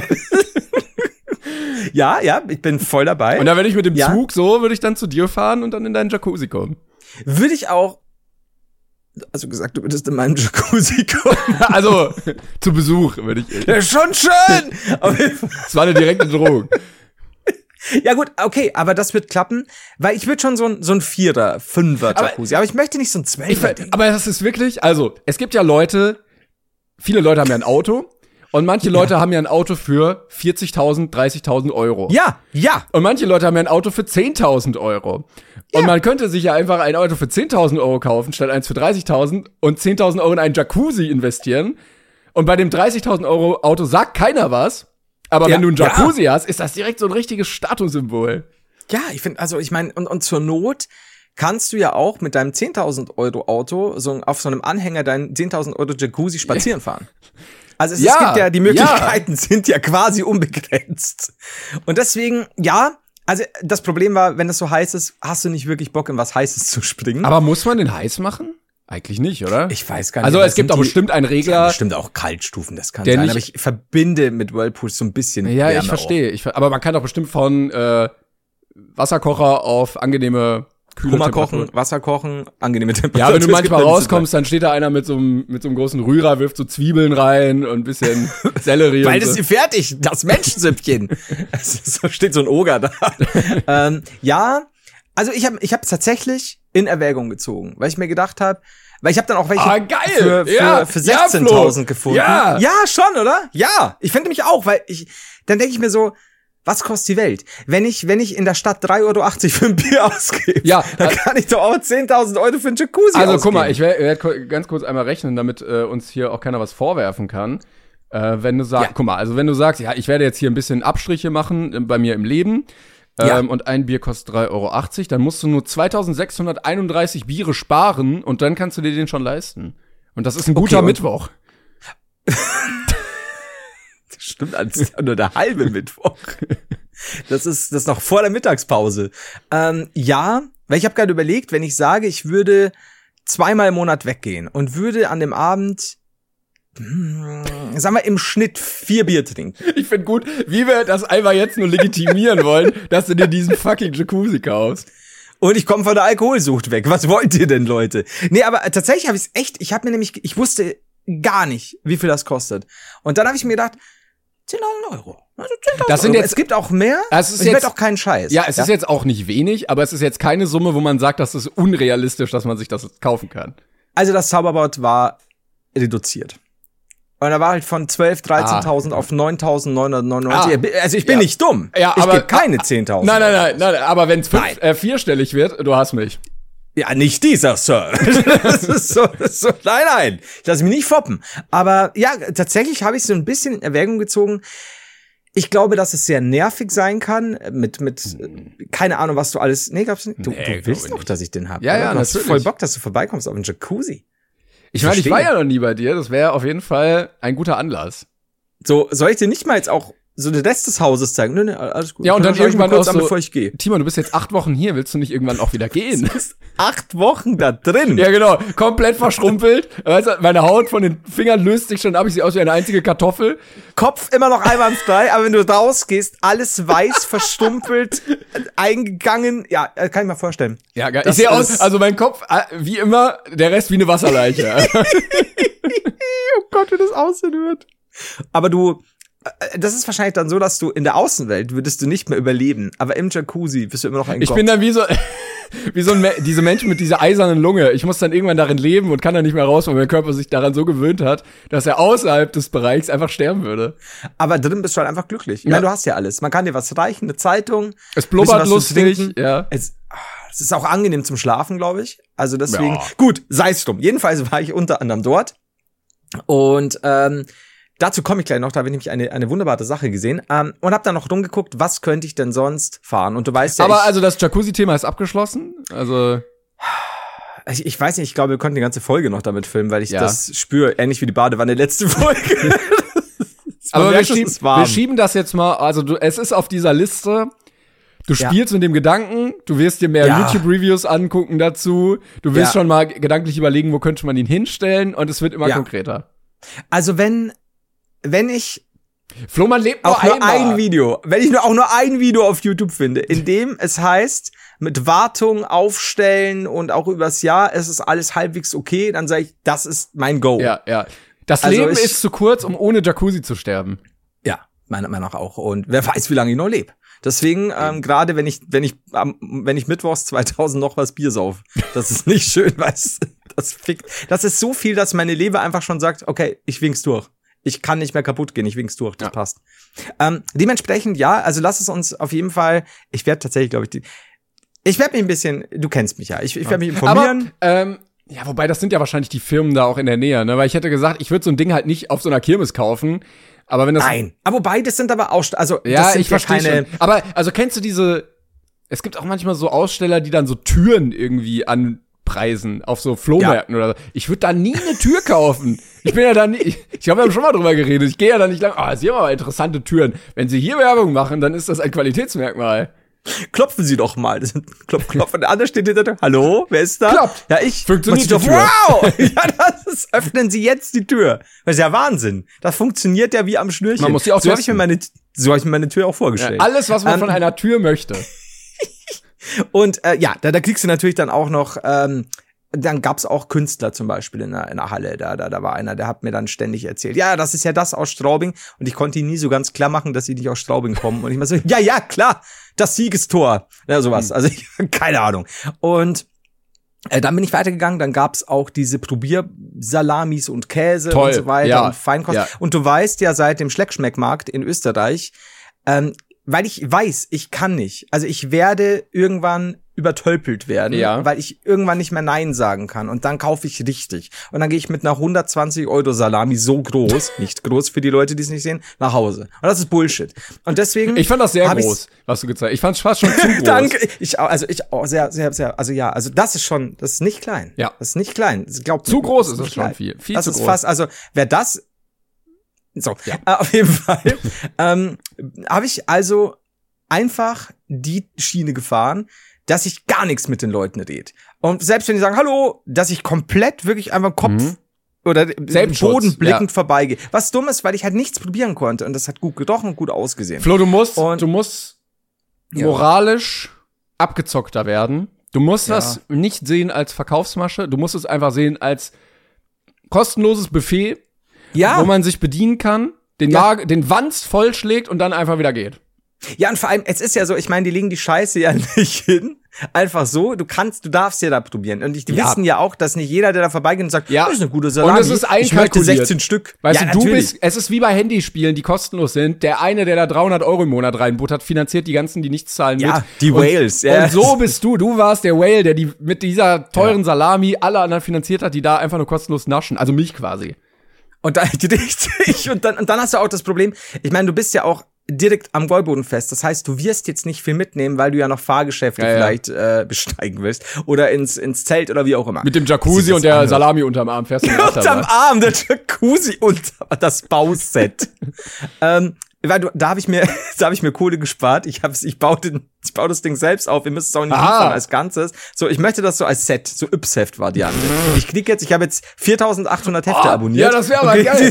Ja, ich bin voll dabei. Und dann würde ich mit dem Zug würde ich dann zu dir fahren und dann in deinen Jacuzzi kommen. Würde ich auch. Also gesagt, du würdest in meinen Jacuzzi kommen. Also, zu Besuch würde ich. Ja, schon schön! Das war eine direkte Drohung. Ja gut, okay, aber das wird klappen, weil ich würde schon so ein 4er, 5er Jacuzzi, aber ich möchte nicht so ein 12er. Aber das ist wirklich, also, es gibt ja Leute, viele Leute haben ja ein Auto und manche Leute haben ja ein Auto für 40.000, 30.000 Euro. Ja. Und manche Leute haben ja ein Auto für 10.000 Euro. Und man könnte sich ja einfach ein Auto für 10.000 Euro kaufen, statt eins für 30.000 und 10.000 Euro in einen Jacuzzi investieren. Und bei dem 30.000 Euro Auto sagt keiner was. Aber wenn du einen Jacuzzi hast, ist das direkt so ein richtiges Statussymbol. Ja, ich finde, also ich meine, und zur Not kannst du ja auch mit deinem 10.000 Euro Auto so auf so einem Anhänger deinen 10.000 Euro Jacuzzi spazieren fahren. Also es gibt ja, die Möglichkeiten sind ja quasi unbegrenzt. Und deswegen, also das Problem war, wenn es so heiß ist, hast du nicht wirklich Bock, in was Heißes zu springen. Aber muss man den heiß machen? Eigentlich nicht, oder? Ich weiß gar nicht. Also es gibt auch bestimmt einen Ja, Regler. bestimmt auch Kaltstufen, das kann der sein. nicht- Aber ich verbinde mit Whirlpool so ein bisschen Ja, Wärme ich verstehe. Aber man kann doch bestimmt von Wasserkocher auf angenehme kühle Hummer Temperatur. kochen, Wasser kochen, angenehme Temperatur. Ja, wenn du Es manchmal gibt rauskommst, dann steht da einer mit so einem großen Rührer, wirft so Zwiebeln rein und ein bisschen Sellerie Weil und das so. ist fertig, das Menschensüppchen. So steht so ein Oger da. Ja, also ich hab tatsächlich in Erwägung gezogen, weil ich mir gedacht habe, weil ich habe dann auch welche geil! für 16.000 gefunden. Ja. Ja, schon, oder? Ja, ich finde mich auch, weil dann denke ich mir so, was kostet die Welt? Wenn ich in der Stadt 3,80 € für ein Bier ausgebe, Ja, dann kann ich doch auch 10.000 € für ein Jacuzzi Also ausgeben. guck mal, ich werde ganz kurz einmal rechnen, damit uns hier auch keiner was vorwerfen kann. Wenn du sagst, Ja. guck mal, also wenn du sagst, ja, ich werde jetzt hier ein bisschen Abstriche machen bei mir im Leben Ja. und ein Bier kostet 3,80 €, dann musst du nur 2.631 Biere sparen und dann kannst du dir den schon leisten. Und das ist ein guter und- Mittwoch. Stimmt, das ist ja nur der halbe Mittwoch. Das ist noch vor der Mittagspause. Ja, weil ich habe gerade überlegt, wenn ich sage, ich würde 2-mal im Monat weggehen und würde an dem Abend, sagen wir im Schnitt 4 Bier trinken. Ich finde gut, wie wir das einfach jetzt nur legitimieren wollen, dass du dir diesen fucking Jacuzzi kaufst. Und ich komme von der Alkoholsucht weg. Was wollt ihr denn, Leute? Nee, aber tatsächlich habe ich es echt, ich wusste gar nicht, wie viel das kostet. Und dann habe ich mir gedacht, 10.000 €. Also 10.000 Das sind €. jetzt- Es gibt auch mehr. Das ist ich jetzt- will auch keinen Scheiß. Ja, es ist jetzt auch nicht wenig, aber es ist jetzt keine Summe, wo man sagt, das ist unrealistisch, dass man sich das kaufen kann. Also das Zauberwort war reduziert. Und da war halt von 13.000 auf 9.999. Also ich bin Ja. nicht dumm. Ja, ich aber- gebe keine 10.000. Nein, aber wenn es Nein. vierstellig wird, du hast mich. Ja, nicht dieser, Sir. Das ist so, nein. Ich lasse mich nicht foppen. Aber ja, tatsächlich habe ich so ein bisschen in Erwägung gezogen. Ich glaube, dass es sehr nervig sein kann, mit keine Ahnung, was du alles. Nee, glaubst du nicht? Du Nee, willst glaube doch, nicht. dass ich den habe. Ja, ja, Du hast natürlich. voll Bock, dass du vorbeikommst auf einen Jacuzzi. Ich meine, ich verstehe. war ja noch nie bei dir, das wäre auf jeden Fall ein guter Anlass. So, soll ich dir nicht mal jetzt auch so den Rest des Hauses zeigen? Nö, alles gut. Ja, und dann schau ich mal irgendwann kurz auch an, so- bevor ich gehe. Timon, du bist jetzt 8 Wochen hier, willst du nicht irgendwann auch wieder gehen? Du bist 8 Wochen da drin. Ja, genau, komplett verschrumpelt. Weißt du, meine Haut von den Fingern löst sich schon ab, ich sehe aus wie eine einzige Kartoffel. Kopf immer noch einwandfrei, aber wenn du rausgehst, alles weiß, verstumpelt, eingegangen. Ja, kann ich mir vorstellen. Ja, geil. Ich Das sehe aus, ist- also mein Kopf, wie immer, der Rest wie eine Wasserleiche. Oh Gott, wie das aussehen wird. Aber das ist wahrscheinlich dann so, dass du in der Außenwelt würdest du nicht mehr überleben, aber im Jacuzzi bist du immer noch ein Ich Gott. bin dann wie so diese Menschen mit dieser eisernen Lunge. Ich muss dann irgendwann darin leben und kann dann nicht mehr raus, weil mein Körper sich daran so gewöhnt hat, dass er außerhalb des Bereichs einfach sterben würde. Aber drin bist du halt einfach glücklich. Ich Ja. meine, du hast ja alles. Man kann dir was reichen, eine Zeitung. Es blubbert bisschen was zu lustig, trinken. ja. Es ist auch angenehm zum Schlafen, glaube ich. Also deswegen, Ja. gut, sei es drum. Jedenfalls war ich unter anderem dort. Und dazu komme ich gleich noch, da habe ich nämlich eine wunderbare Sache gesehen. Und habe dann noch rumgeguckt, was könnte ich denn sonst fahren? Und du weißt ja, Aber also das Jacuzzi-Thema ist abgeschlossen. Also ich weiß nicht, ich glaube, wir konnten die ganze Folge noch damit filmen, weil ich Ja. das spüre, ähnlich wie die Badewanne letzte Folge. aber merkt, es ist warm. wir schieben das jetzt mal, also es ist auf dieser Liste. Du Ja. spielst mit dem Gedanken, du wirst dir mehr Ja. YouTube-Reviews angucken dazu, du wirst Ja. schon mal gedanklich überlegen, wo könnte man ihn hinstellen und es wird immer Ja. konkreter. Also wenn ich Flo, man lebt auch nur nur einmal. ein Video, wenn ich auch nur ein Video auf YouTube finde, in dem es heißt, mit Wartung aufstellen und auch übers Jahr, es ist alles halbwegs okay, dann sage ich, das ist mein Go. Ja, ja. Das Also Leben ich- ist zu kurz, um ohne Jacuzzi zu sterben. Ja, meiner Meinung nach auch. Und wer weiß, wie lange ich noch lebe. Deswegen, gerade wenn ich mittwochs 2000 noch was Bier sauf, das ist nicht schön, weil das fickt. Das ist so viel, dass meine Leber einfach schon sagt, okay, ich wink's durch. Ich kann nicht mehr kaputt gehen, ich wink's durch, das Ja. passt. Dementsprechend, ja, also lass es uns auf jeden Fall, ich werde tatsächlich, glaube ich werde mich ein bisschen, du kennst mich ja, ich werde mich informieren. Aber, ja, wobei das sind ja wahrscheinlich die Firmen da auch in der Nähe, ne? Weil ich hätte gesagt, ich würde so ein Ding halt nicht auf so einer Kirmes kaufen. Aber wenn das. Nein, aber beides sind aber also Ja, das sind ich verstehe keine, schon. Aber, also kennst du es gibt auch manchmal so Aussteller, die dann so Türen irgendwie anpreisen auf so Flohmärkten oder so. Ich würde da nie eine Tür kaufen. Ich bin ja da nie, ich glaube, wir haben schon mal drüber geredet. Ich gehe ja da nicht lang, Sie haben aber interessante Türen. Wenn Sie hier Werbung machen, dann ist das ein Qualitätsmerkmal. Klopfen Sie doch mal. Klopf, klopf. Und der andere steht hinter der Tür. Hallo, wer ist da? Klopft. Ja, ich. Funktioniert die Tür. Wow! Ja, das ist, öffnen Sie jetzt die Tür. Das ist ja Wahnsinn. Das funktioniert ja wie am Schnürchen. Man muss die auch so habe ich mir meine Tür auch vorgestellt. Ja, alles, was man von einer Tür möchte. Und da kriegst du natürlich dann auch noch, dann gab's auch Künstler zum Beispiel in der Halle. Da war einer, der hat mir dann ständig erzählt, ja, das ist ja das aus Straubing. Und ich konnte ihn nie so ganz klar machen, dass sie nicht aus Straubing kommen. Und ich mal so, ja, klar, das Siegestor. Ja, sowas. Also keine Ahnung. Und dann bin ich weitergegangen, dann gab's auch diese Probiersalamis und Käse Toll, und so weiter ja, und Feinkost. ja. Und du weißt ja seit dem Schleckschmeckmarkt in Österreich, weil ich weiß, ich kann nicht. Also ich werde irgendwann übertölpelt werden, ja. weil ich irgendwann nicht mehr Nein sagen kann. Und dann kaufe ich richtig. Und dann gehe ich mit einer 120 € Salami so groß, nicht groß für die Leute, die es nicht sehen, nach Hause. Und das ist Bullshit. Und deswegen. Ich fand das sehr groß, was du gezeigt hast. Ich fand es fast schon zu groß. Danke. Ich auch sehr, sehr, sehr. Also ja, also das ist nicht klein. Ja. Das ist nicht klein. Das glaubt zu mir, groß das ist das schon klein. viel. Viel das zu ist groß. fast, also wer das. So, ja. Auf jeden Fall habe ich also einfach die Schiene gefahren, dass ich gar nichts mit den Leuten rede. Und selbst wenn die sagen, hallo, dass ich komplett wirklich einfach Kopf oder Boden blickend vorbeigehe. Was dumm ist, weil ich halt nichts probieren konnte. Und das hat gut gerochen und gut ausgesehen. Flo, du musst moralisch abgezockter werden. Du musst das nicht sehen als Verkaufsmasche. Du musst es einfach sehen als kostenloses Buffet, wo man sich bedienen kann, den Wanst vollschlägt und dann einfach wieder geht. Ja, und vor allem, es ist ja so, ich meine, die legen die Scheiße ja nicht hin. Einfach so, du darfst ja da probieren. Und die wissen ja auch, dass nicht jeder, der da vorbeigeht und sagt, das ist eine gute Salami. Und es ist ich möchte 16 Stück. Weißt du, es ist wie bei Handyspielen, die kostenlos sind. Der eine, der da 300 € im Monat reinbuttert, finanziert die ganzen, die nichts zahlen mit. Die Whales. Und so bist du. Du warst der Whale, der die mit dieser teuren Salami alle anderen finanziert hat, die da einfach nur kostenlos naschen. Also mich quasi. Und dann hast du auch das Problem, ich meine, du bist ja auch direkt am Gäubodenfest. Das heißt, du wirst jetzt nicht viel mitnehmen, weil du ja noch Fahrgeschäfte vielleicht besteigen willst. Oder ins Zelt oder wie auch immer. Mit dem Jacuzzi und der Salami unterm Arm fährst du mit unterm Arm, der Jacuzzi und das Bauset. Weil da habe ich mir Kohle gespart. Ich baue das Ding selbst auf. Ihr müsst es auch nicht liefern als Ganzes. So, ich möchte das so als Set, so Yps-Heft war die andere. Ich habe jetzt 4.800 Hefte abonniert. Ja, das wäre aber geil.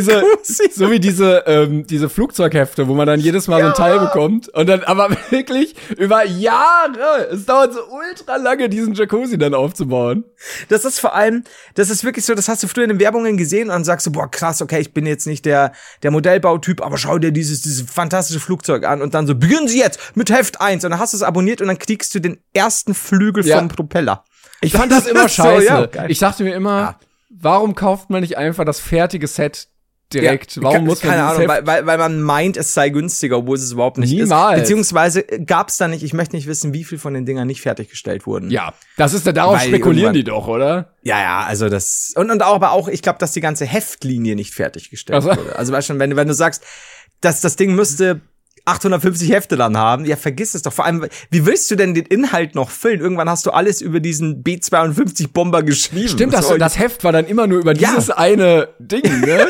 So wie diese Flugzeughefte, wo man dann jedes Mal so ein Teil bekommt und dann aber wirklich über Jahre. Es dauert so ultra lange, diesen Jacuzzi dann aufzubauen. Das ist wirklich so, das hast du früher in den Werbungen gesehen und dann sagst du, boah, krass, okay, ich bin jetzt nicht der Modellbautyp, aber schau dir dieses fantastische Flugzeug an und dann so, beginnen Sie jetzt mit Heft 1 und dann hast du es abonniert und dann kriegst du den ersten Flügel vom Propeller. Ich fand das immer scheiße. So, ich dachte mir immer, warum kauft man nicht einfach das fertige Set direkt? Warum muss man keine Ahnung, weil man meint, es sei günstiger, obwohl es überhaupt nicht ist. Beziehungsweise gab's da nicht, ich möchte nicht wissen, wie viel von den Dingern nicht fertiggestellt wurden. Ja, das ist darauf spekulieren die doch, oder? Ja, also das und aber auch, ich glaube, dass die ganze Heftlinie nicht fertiggestellt wurde. Also weißt du, wenn du sagst, dass das Ding müsste 850 Hefte dann haben, ja, vergiss es doch. Vor allem, wie willst du denn den Inhalt noch füllen? Irgendwann hast du alles über diesen B-52-Bomber geschrieben. Stimmt, das Heft war dann immer nur über dieses eine Ding, ne?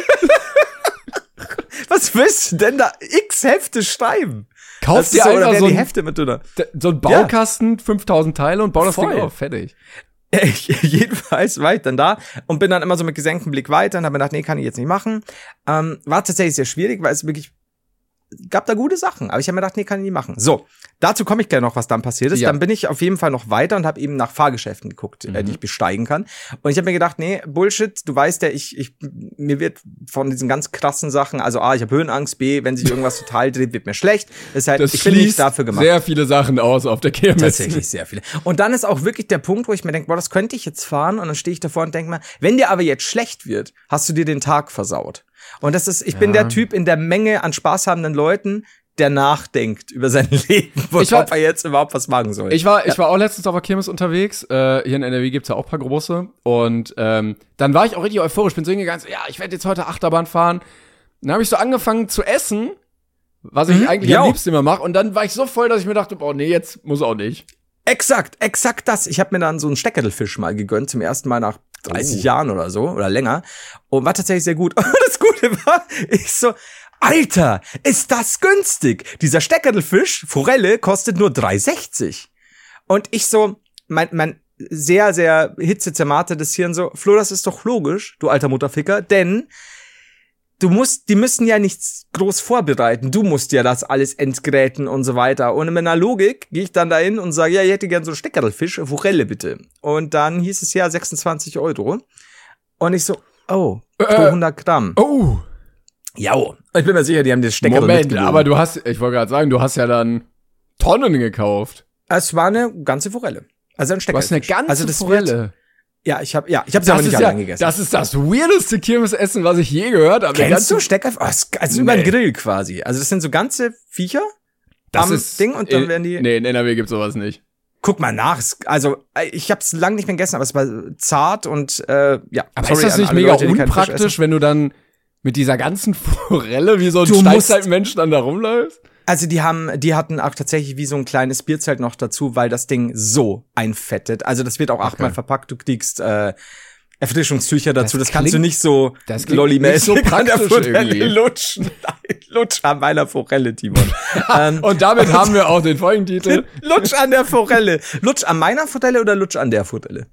Was willst du denn da x Hefte schreiben? Kauf dir einfach so die Hefte mit, oder? So ein Baukasten, 5000 Teile und bau das Ding auf, fertig. Jedenfalls war ich dann da und bin dann immer so mit gesenktem Blick weiter und habe mir gedacht, nee, kann ich jetzt nicht machen. War tatsächlich sehr schwierig, weil es wirklich gab da gute Sachen, aber ich habe mir gedacht, nee, kann ich nicht machen. So, dazu komme ich gleich noch, was dann passiert ist. Ja. Dann bin ich auf jeden Fall noch weiter und habe eben nach Fahrgeschäften geguckt, die ich besteigen kann. Und ich habe mir gedacht, nee, Bullshit, du weißt ja, mir wird von diesen ganz krassen Sachen, also A, ich habe Höhenangst, B, wenn sich irgendwas total dreht, wird mir schlecht. Deshalb, ich bin nicht dafür gemacht. Sehr viele Sachen aus auf der Kirmes. Tatsächlich sehr viele. Und dann ist auch wirklich der Punkt, wo ich mir denke, boah, das könnte ich jetzt fahren. Und dann stehe ich davor und denke mir, wenn dir aber jetzt schlecht wird, hast du dir den Tag versaut. Und ich bin der Typ in der Menge an spaßhabenden Leuten, der nachdenkt über sein Leben, ob er jetzt überhaupt was machen soll. Ich war auch letztens auf der Kirmes unterwegs. Hier in NRW gibt's ja auch ein paar große. Und dann war ich auch richtig euphorisch. Bin so hingegangen, so, ja, ich werde jetzt heute Achterbahn fahren. Dann habe ich so angefangen zu essen, was ich eigentlich am liebsten immer mache. Und dann war ich so voll, dass ich mir dachte, oh nee, jetzt muss auch nicht. Exakt das. Ich habe mir dann so einen Steckerlfisch mal gegönnt, zum ersten Mal nach 30 Jahren oder so, oder länger. Und war tatsächlich sehr gut. Und das Gute war, Alter, ist das günstig? Dieser Steckerlfisch, Forelle, kostet nur 3,60. Und ich so, mein sehr, sehr hitzezermartertes Hirn so, Flo, das ist doch logisch, du alter Mutterficker, denn die müssen ja nichts groß vorbereiten. Du musst ja das alles entgräten und so weiter. Und mit einer Logik gehe ich dann dahin und sage, ja, ich hätte gern so einen Steckerlfisch, Forelle bitte. Und dann hieß es ja 26 €. Und ich so, pro 100 Gramm. Oh. Ja, ich bin mir sicher, die haben das Steckerl mitgenommen. Aber ich wollte gerade sagen, du hast ja dann Tonnen gekauft. Es war eine ganze Forelle. Also ein Steckerlfisch. Du hast eine ganze Forelle. Ich habe sie aber nicht allein gegessen. Das ist das weirdeste Kirmesessen, was ich je gehört habe. Kennst du Steckerlfisch? Also über den Grill quasi. Also das sind so ganze Viecher Ding und dann werden die... Nee, in NRW gibt's sowas nicht. Guck mal nach. Also ich habe es lange nicht mehr gegessen, aber es war zart und ja. Aber ist das nicht mega unpraktisch, wenn du dann mit dieser ganzen Forelle wie so ein Steinzeitmensch dann da rumläufst? Also die hatten auch tatsächlich wie so ein kleines Bierzelt noch dazu, weil das Ding so einfettet. Also das wird auch 8-mal verpackt. Du kriegst Erfrischungstücher dazu. Das kannst du nicht so lollimäßig so praktisch irgendwie lutschen. Nein, Lutsch an meiner Forelle, Timon. Und damit haben wir auch den Folgentitel. Lutsch an der Forelle. Lutsch an meiner Forelle oder Lutsch an der Forelle?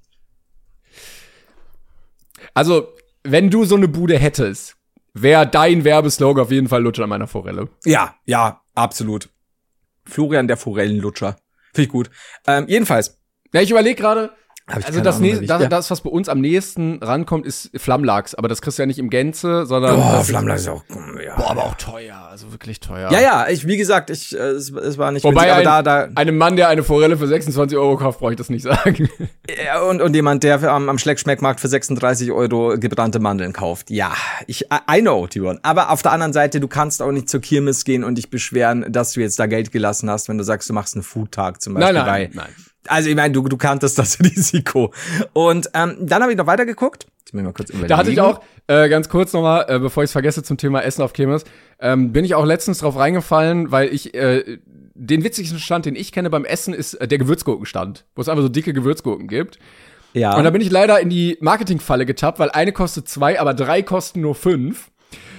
Also, wenn du so eine Bude hättest, wäre dein Werbeslogan auf jeden Fall Lutsch an meiner Forelle. Ja, absolut. Florian der Forellenlutscher. Finde ich gut. Jedenfalls. Ja, ich überlege gerade, also das, was bei uns am nächsten rankommt, ist Flammlachs. Aber das kriegst du ja nicht im Gänze, sondern... Flammlachs ist auch... Ja. Aber auch teuer. Also wirklich teuer. Ja, wie gesagt, es war nicht... Wobei einem Mann, der eine Forelle für 26 € kauft, brauche ich das nicht sagen. Ja, und jemand, der am Schleckschmeckmarkt für 36 € gebrannte Mandeln kauft. Ja, I know, Timon. Aber auf der anderen Seite, du kannst auch nicht zur Kirmes gehen und dich beschweren, dass du jetzt da Geld gelassen hast, wenn du sagst, du machst einen Foodtag zum Beispiel. Nein. Also ich meine, du kanntest das Risiko. Und dann habe ich noch weitergeguckt. Jetzt muss ich mal kurz überlegen. Da hatte ich auch, ganz kurz nochmal, bevor ich es vergesse zum Thema Essen auf Kirmes, bin ich auch letztens drauf reingefallen, weil ich den witzigsten Stand, den ich kenne beim Essen, ist der Gewürzgurkenstand, wo es einfach so dicke Gewürzgurken gibt. Ja. Und da bin ich leider in die Marketingfalle getappt, weil eine kostet 2, aber 3 kosten nur 5.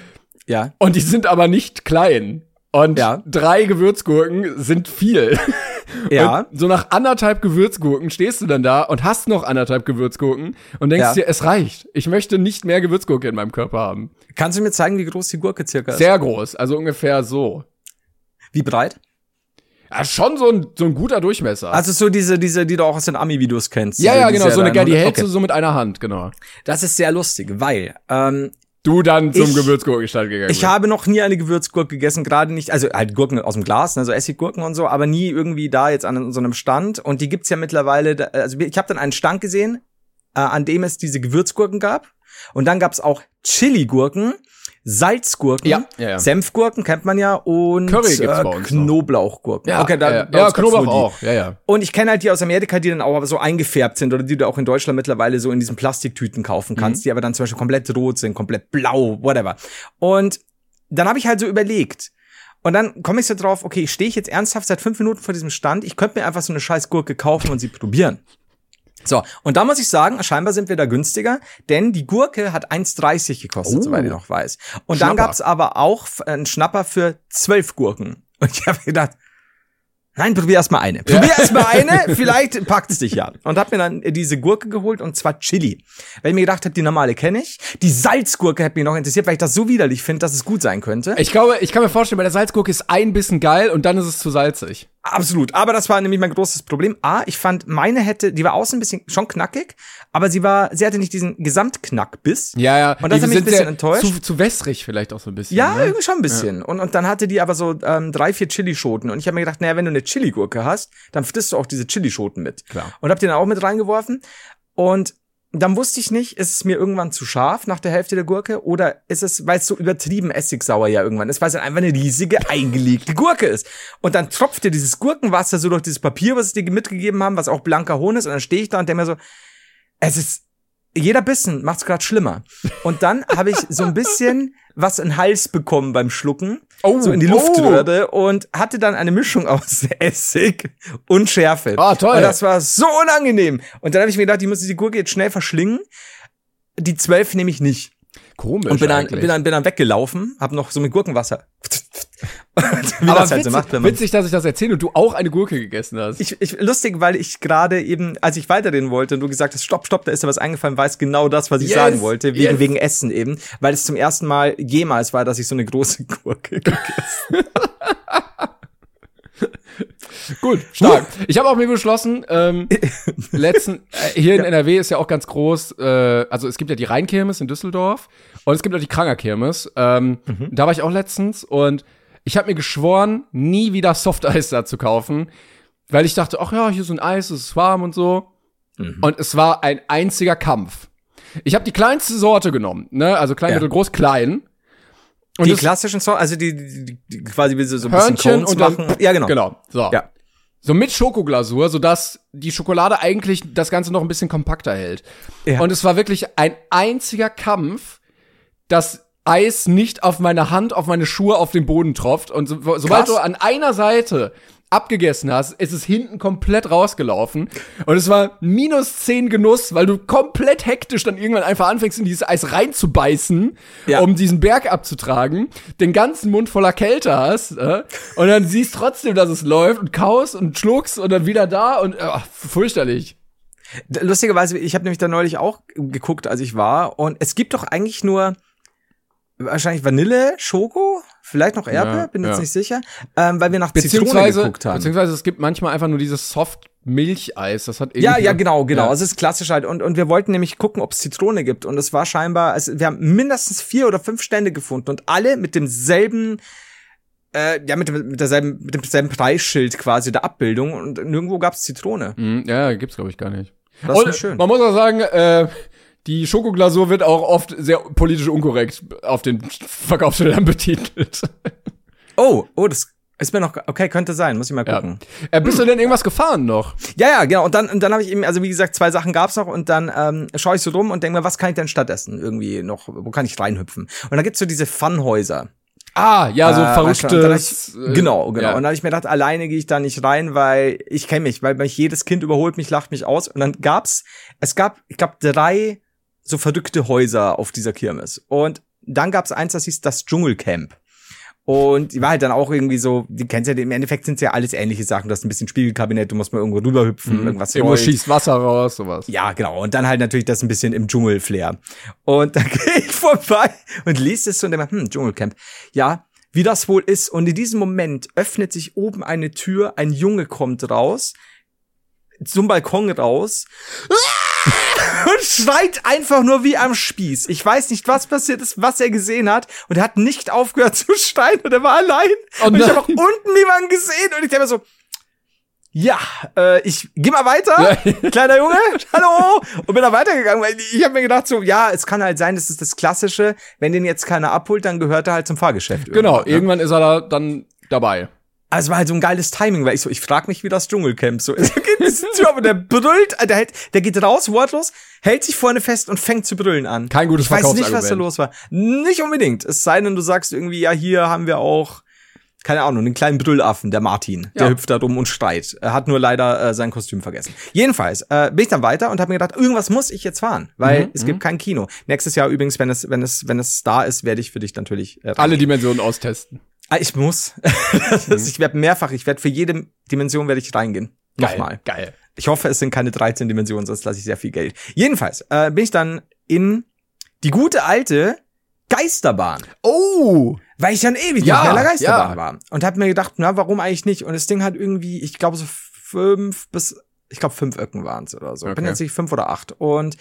Ja. Und die sind aber nicht klein. Und 3 Gewürzgurken sind viel. Ja. Und so nach 1,5 Gewürzgurken stehst du dann da und hast noch 1,5 Gewürzgurken und denkst dir, es reicht. Ich möchte nicht mehr Gewürzgurke in meinem Körper haben. Kannst du mir zeigen, wie groß die Gurke circa ist? Sehr groß, also ungefähr so. Wie breit? Ja, schon so ein guter Durchmesser. Also so diese, die du auch aus den Ami-Videos kennst. Ja, genau, so eine, die hältst du so mit einer Hand, genau. Das ist sehr lustig, weil du dann zum Gewürzgurkenstand gegangen bist. Ich habe noch nie eine Gewürzgurke gegessen, gerade nicht, also halt Gurken aus dem Glas, ne, so Essiggurken und so, aber nie irgendwie da jetzt an so einem Stand. Und die gibt's ja mittlerweile, also ich habe dann einen Stand gesehen, an dem es diese Gewürzgurken gab. Und dann gab's auch Chili-Gurken, Salzgurken, ja. Senfgurken kennt man ja und Curry gibt's bei uns Knoblauchgurken. Ja, okay, Knoblauch auch. Ja. Und ich kenne halt die aus Amerika, die dann auch so eingefärbt sind oder die du auch in Deutschland mittlerweile so in diesen Plastiktüten kaufen kannst, die aber dann zum Beispiel komplett rot sind, komplett blau, whatever. Und dann habe ich halt so überlegt. Und dann komme ich so drauf, okay, stehe ich jetzt ernsthaft seit 5 Minuten vor diesem Stand, ich könnte mir einfach so eine scheiß Gurke kaufen und sie probieren. So, und da muss ich sagen, scheinbar sind wir da günstiger, denn die Gurke hat 1,30 gekostet, soweit ich noch weiß. Und Schnapper. Dann gab's aber auch einen Schnapper für 12 Gurken. Und ich habe gedacht, nein, probier erst mal eine. Vielleicht packt es dich ja. Und hab mir dann diese Gurke geholt, und zwar Chili. Weil ich mir gedacht habe, die normale kenne ich. Die Salzgurke hat mich noch interessiert, weil ich das so widerlich finde, dass es gut sein könnte. Ich glaube, ich kann mir vorstellen, bei der Salzgurke ist ein bisschen geil und dann ist es zu salzig. Absolut. Aber das war nämlich mein großes Problem. Ich fand, die war außen ein bisschen schon knackig, aber sie hatte nicht diesen Gesamtknackbiss. Ja. Und das hat mich ein bisschen enttäuscht. Zu wässrig vielleicht auch so ein bisschen. Ja, ne? irgendwie schon ein bisschen. Ja. Und dann hatte die aber so 3-4 Chilischoten. Und ich habe mir gedacht, naja, wenn du eine Chili-Gurke hast, dann frisst du auch diese Chilischoten mit. Klar. Und hab die dann auch mit reingeworfen. Und dann wusste ich nicht, ist es mir irgendwann zu scharf nach der Hälfte der Gurke oder ist es, weil es so übertrieben essigsauer ja irgendwann ist, weil es dann einfach eine riesige eingelegte Gurke ist. Und dann tropft dir dieses Gurkenwasser so durch dieses Papier, was sie dir mitgegeben haben, was auch blanker Hohn ist. Und dann stehe ich da und denke mir so, jeder Bissen macht's gerade schlimmer. Und dann habe ich so ein bisschen was in den Hals bekommen beim Schlucken, so in die Luftröhre und hatte dann eine Mischung aus Essig und Schärfe. Toll. Und das war so unangenehm. Und dann habe ich mir gedacht, ich muss diese Gurke jetzt schnell verschlingen. Die 12 nehme ich nicht. Komisch Und bin eigentlich. dann weggelaufen, hab noch so mit Gurkenwasser. Wie Aber das halt so macht, wenn man witzig, dass ich das erzähle und du auch eine Gurke gegessen hast. lustig, weil ich gerade eben, als ich weiterreden wollte und du gesagt hast, stopp, da ist dir was eingefallen, weiß genau das, was ich sagen wollte, wegen Essen eben, weil es zum ersten Mal jemals war, dass ich so eine große Gurke gegessen habe. Gut, stark. Ich habe auch mir beschlossen, hier in NRW ist ja auch ganz groß, also es gibt ja die Rheinkirmes in Düsseldorf und es gibt auch die Krangerkirmes. Da war ich auch letztens und ich habe mir geschworen, nie wieder Softeis da zu kaufen, weil ich dachte, ach ja, hier ist so ein Eis, es ist warm und so. Und es war ein einziger Kampf. Ich habe die kleinste Sorte genommen, ne, also klein, mittelgroß, klein. Und die klassischen Sorten, also die quasi wie so ein Hörnchen bisschen Cones und dann, machen. Ja, genau. Genau, so. Ja. So mit Schokoglasur, sodass die Schokolade eigentlich das Ganze noch ein bisschen kompakter hält. Ja. Und es war wirklich ein einziger Kampf, das Eis nicht auf meine Hand, auf meine Schuhe, auf den Boden tropft. Und sobald du an einer Seite abgegessen hast, ist es hinten komplett rausgelaufen. Und es war -10 Genuss, weil du komplett hektisch dann irgendwann einfach anfängst, in dieses Eis reinzubeißen, um diesen Berg abzutragen, den ganzen Mund voller Kälte hast, und dann siehst trotzdem, dass es läuft und kaust und schluckst und dann wieder da und fürchterlich. Lustigerweise, ich habe nämlich da neulich auch geguckt, als ich war, und es gibt doch eigentlich nur wahrscheinlich Vanille, Schoko, vielleicht noch Erdbeer, bin jetzt nicht sicher, weil wir nach Zitrone geguckt haben. Beziehungsweise es gibt manchmal einfach nur dieses Soft-Milcheis, das hat irgendwie genau. Ja. Es ist klassisch halt. Und wir wollten nämlich gucken, ob es Zitrone gibt. Und es war scheinbar, wir haben mindestens 4 oder 5 Stände gefunden und alle mit demselben mit demselben Preisschild quasi der Abbildung und nirgendwo gab es Zitrone. Ja, gibt's glaube ich gar nicht. Das ist schön. Man muss auch sagen, die Schokoglasur wird auch oft sehr politisch unkorrekt auf den Verkaufsschildern betitelt. Oh, das ist mir noch, okay, könnte sein, muss ich mal gucken. Ja. Bist du denn irgendwas gefahren noch? Ja, genau. Und dann habe ich eben, also wie gesagt, 2 Sachen gab's noch und dann schaue ich so rum und denke mir, was kann ich denn stattdessen irgendwie noch, wo kann ich reinhüpfen? Und dann gibt's so diese Funhäuser. Ja, so verrücktes. Genau. Und dann habe ich mir gedacht, alleine gehe ich da nicht rein, weil ich kenne mich, weil mich jedes Kind überholt mich, lacht mich aus. Und dann es gab, ich glaube, 3 so verrückte Häuser auf dieser Kirmes. Und dann gab's eins, das hieß das Dschungelcamp. Und die war halt dann auch irgendwie so, die kennst ja, im Endeffekt sind es ja alles ähnliche Sachen. Du hast ein bisschen Spiegelkabinett, du musst mal irgendwo rüberhüpfen, irgendwas irgendwo schießt Wasser raus, sowas. Ja, genau. Und dann halt natürlich das ein bisschen im Dschungel-Flair. Und dann gehe ich vorbei und liest es so und denke mir, Dschungelcamp. Ja, wie das wohl ist. Und in diesem Moment öffnet sich oben eine Tür, ein Junge kommt raus, zum Balkon raus, und schreit einfach nur wie am Spieß. Ich weiß nicht, was passiert ist, was er gesehen hat. Und er hat nicht aufgehört zu schreien und er war allein. Und ich habe auch unten niemanden gesehen. Und ich denke mir so, ich geh mal weiter, kleiner Junge, hallo. Und bin da weitergegangen, weil ich habe mir gedacht so, es kann halt sein, das ist das Klassische. Wenn den jetzt keiner abholt, dann gehört er halt zum Fahrgeschäft. Genau, irgendwann ist er da dann dabei. Also es war halt so ein geiles Timing, weil ich frag mich, wie das Dschungelcamp so ist. Aber der brüllt, der geht raus, wortlos, hält sich vorne fest und fängt zu brüllen an. Kein gutes Verkaufsargument. Ich weiß nicht, was da los war. Nicht unbedingt. Es sei denn, du sagst irgendwie, ja, hier haben wir auch, keine Ahnung, einen kleinen Brüllaffen, der Martin. Der hüpft da rum und schreit. Er hat nur leider sein Kostüm vergessen. Jedenfalls bin ich dann weiter und habe mir gedacht, irgendwas muss ich jetzt fahren, weil es gibt kein Kino. Nächstes Jahr übrigens, wenn es da ist, werde ich für dich natürlich alle Dimensionen austesten. Ich muss. Ich werde für jede Dimension werde ich reingehen. Nochmal. Geil. Ich hoffe, es sind keine 13 Dimensionen, sonst lasse ich sehr viel Geld. Jedenfalls bin ich dann in die gute alte Geisterbahn. Oh! Weil ich dann ewig nicht mehr in der Geisterbahn war. Und habe mir gedacht, warum eigentlich nicht? Und das Ding hat irgendwie, ich glaube so 5 Öcken waren es oder so. Okay. Bin jetzt nicht 5 oder 8. Und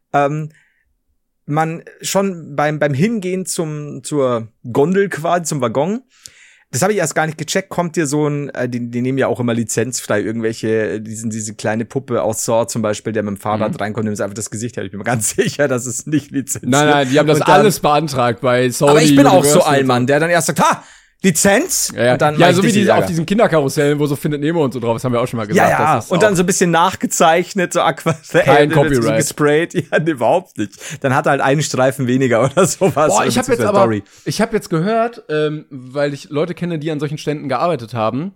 man schon beim Hingehen zur Gondel quasi, zum Waggon, das habe ich erst gar nicht gecheckt, kommt dir so ein, die nehmen ja auch immer lizenzfrei irgendwelche, diese kleine Puppe aus Saw zum Beispiel, der mit dem Fahrrad reinkommt, nimmt einfach das Gesicht, ich bin mir ganz sicher, dass es nicht lizenziert. Nein, die haben das alles beantragt bei Sony. Aber ich bin auch so ein Mann, der dann erst sagt, Lizenz? Ja. Und dann so wie die auf diesen Kinderkarussellen, wo so Findet Nemo und so drauf, das haben wir auch schon mal gesagt. Ja, und dann so ein bisschen nachgezeichnet, so kein Copyright. So gesprayt. Ja, überhaupt nicht. Dann hat er halt einen Streifen weniger oder sowas. Boah, ich habe jetzt gehört, weil ich Leute kenne, die an solchen Ständen gearbeitet haben,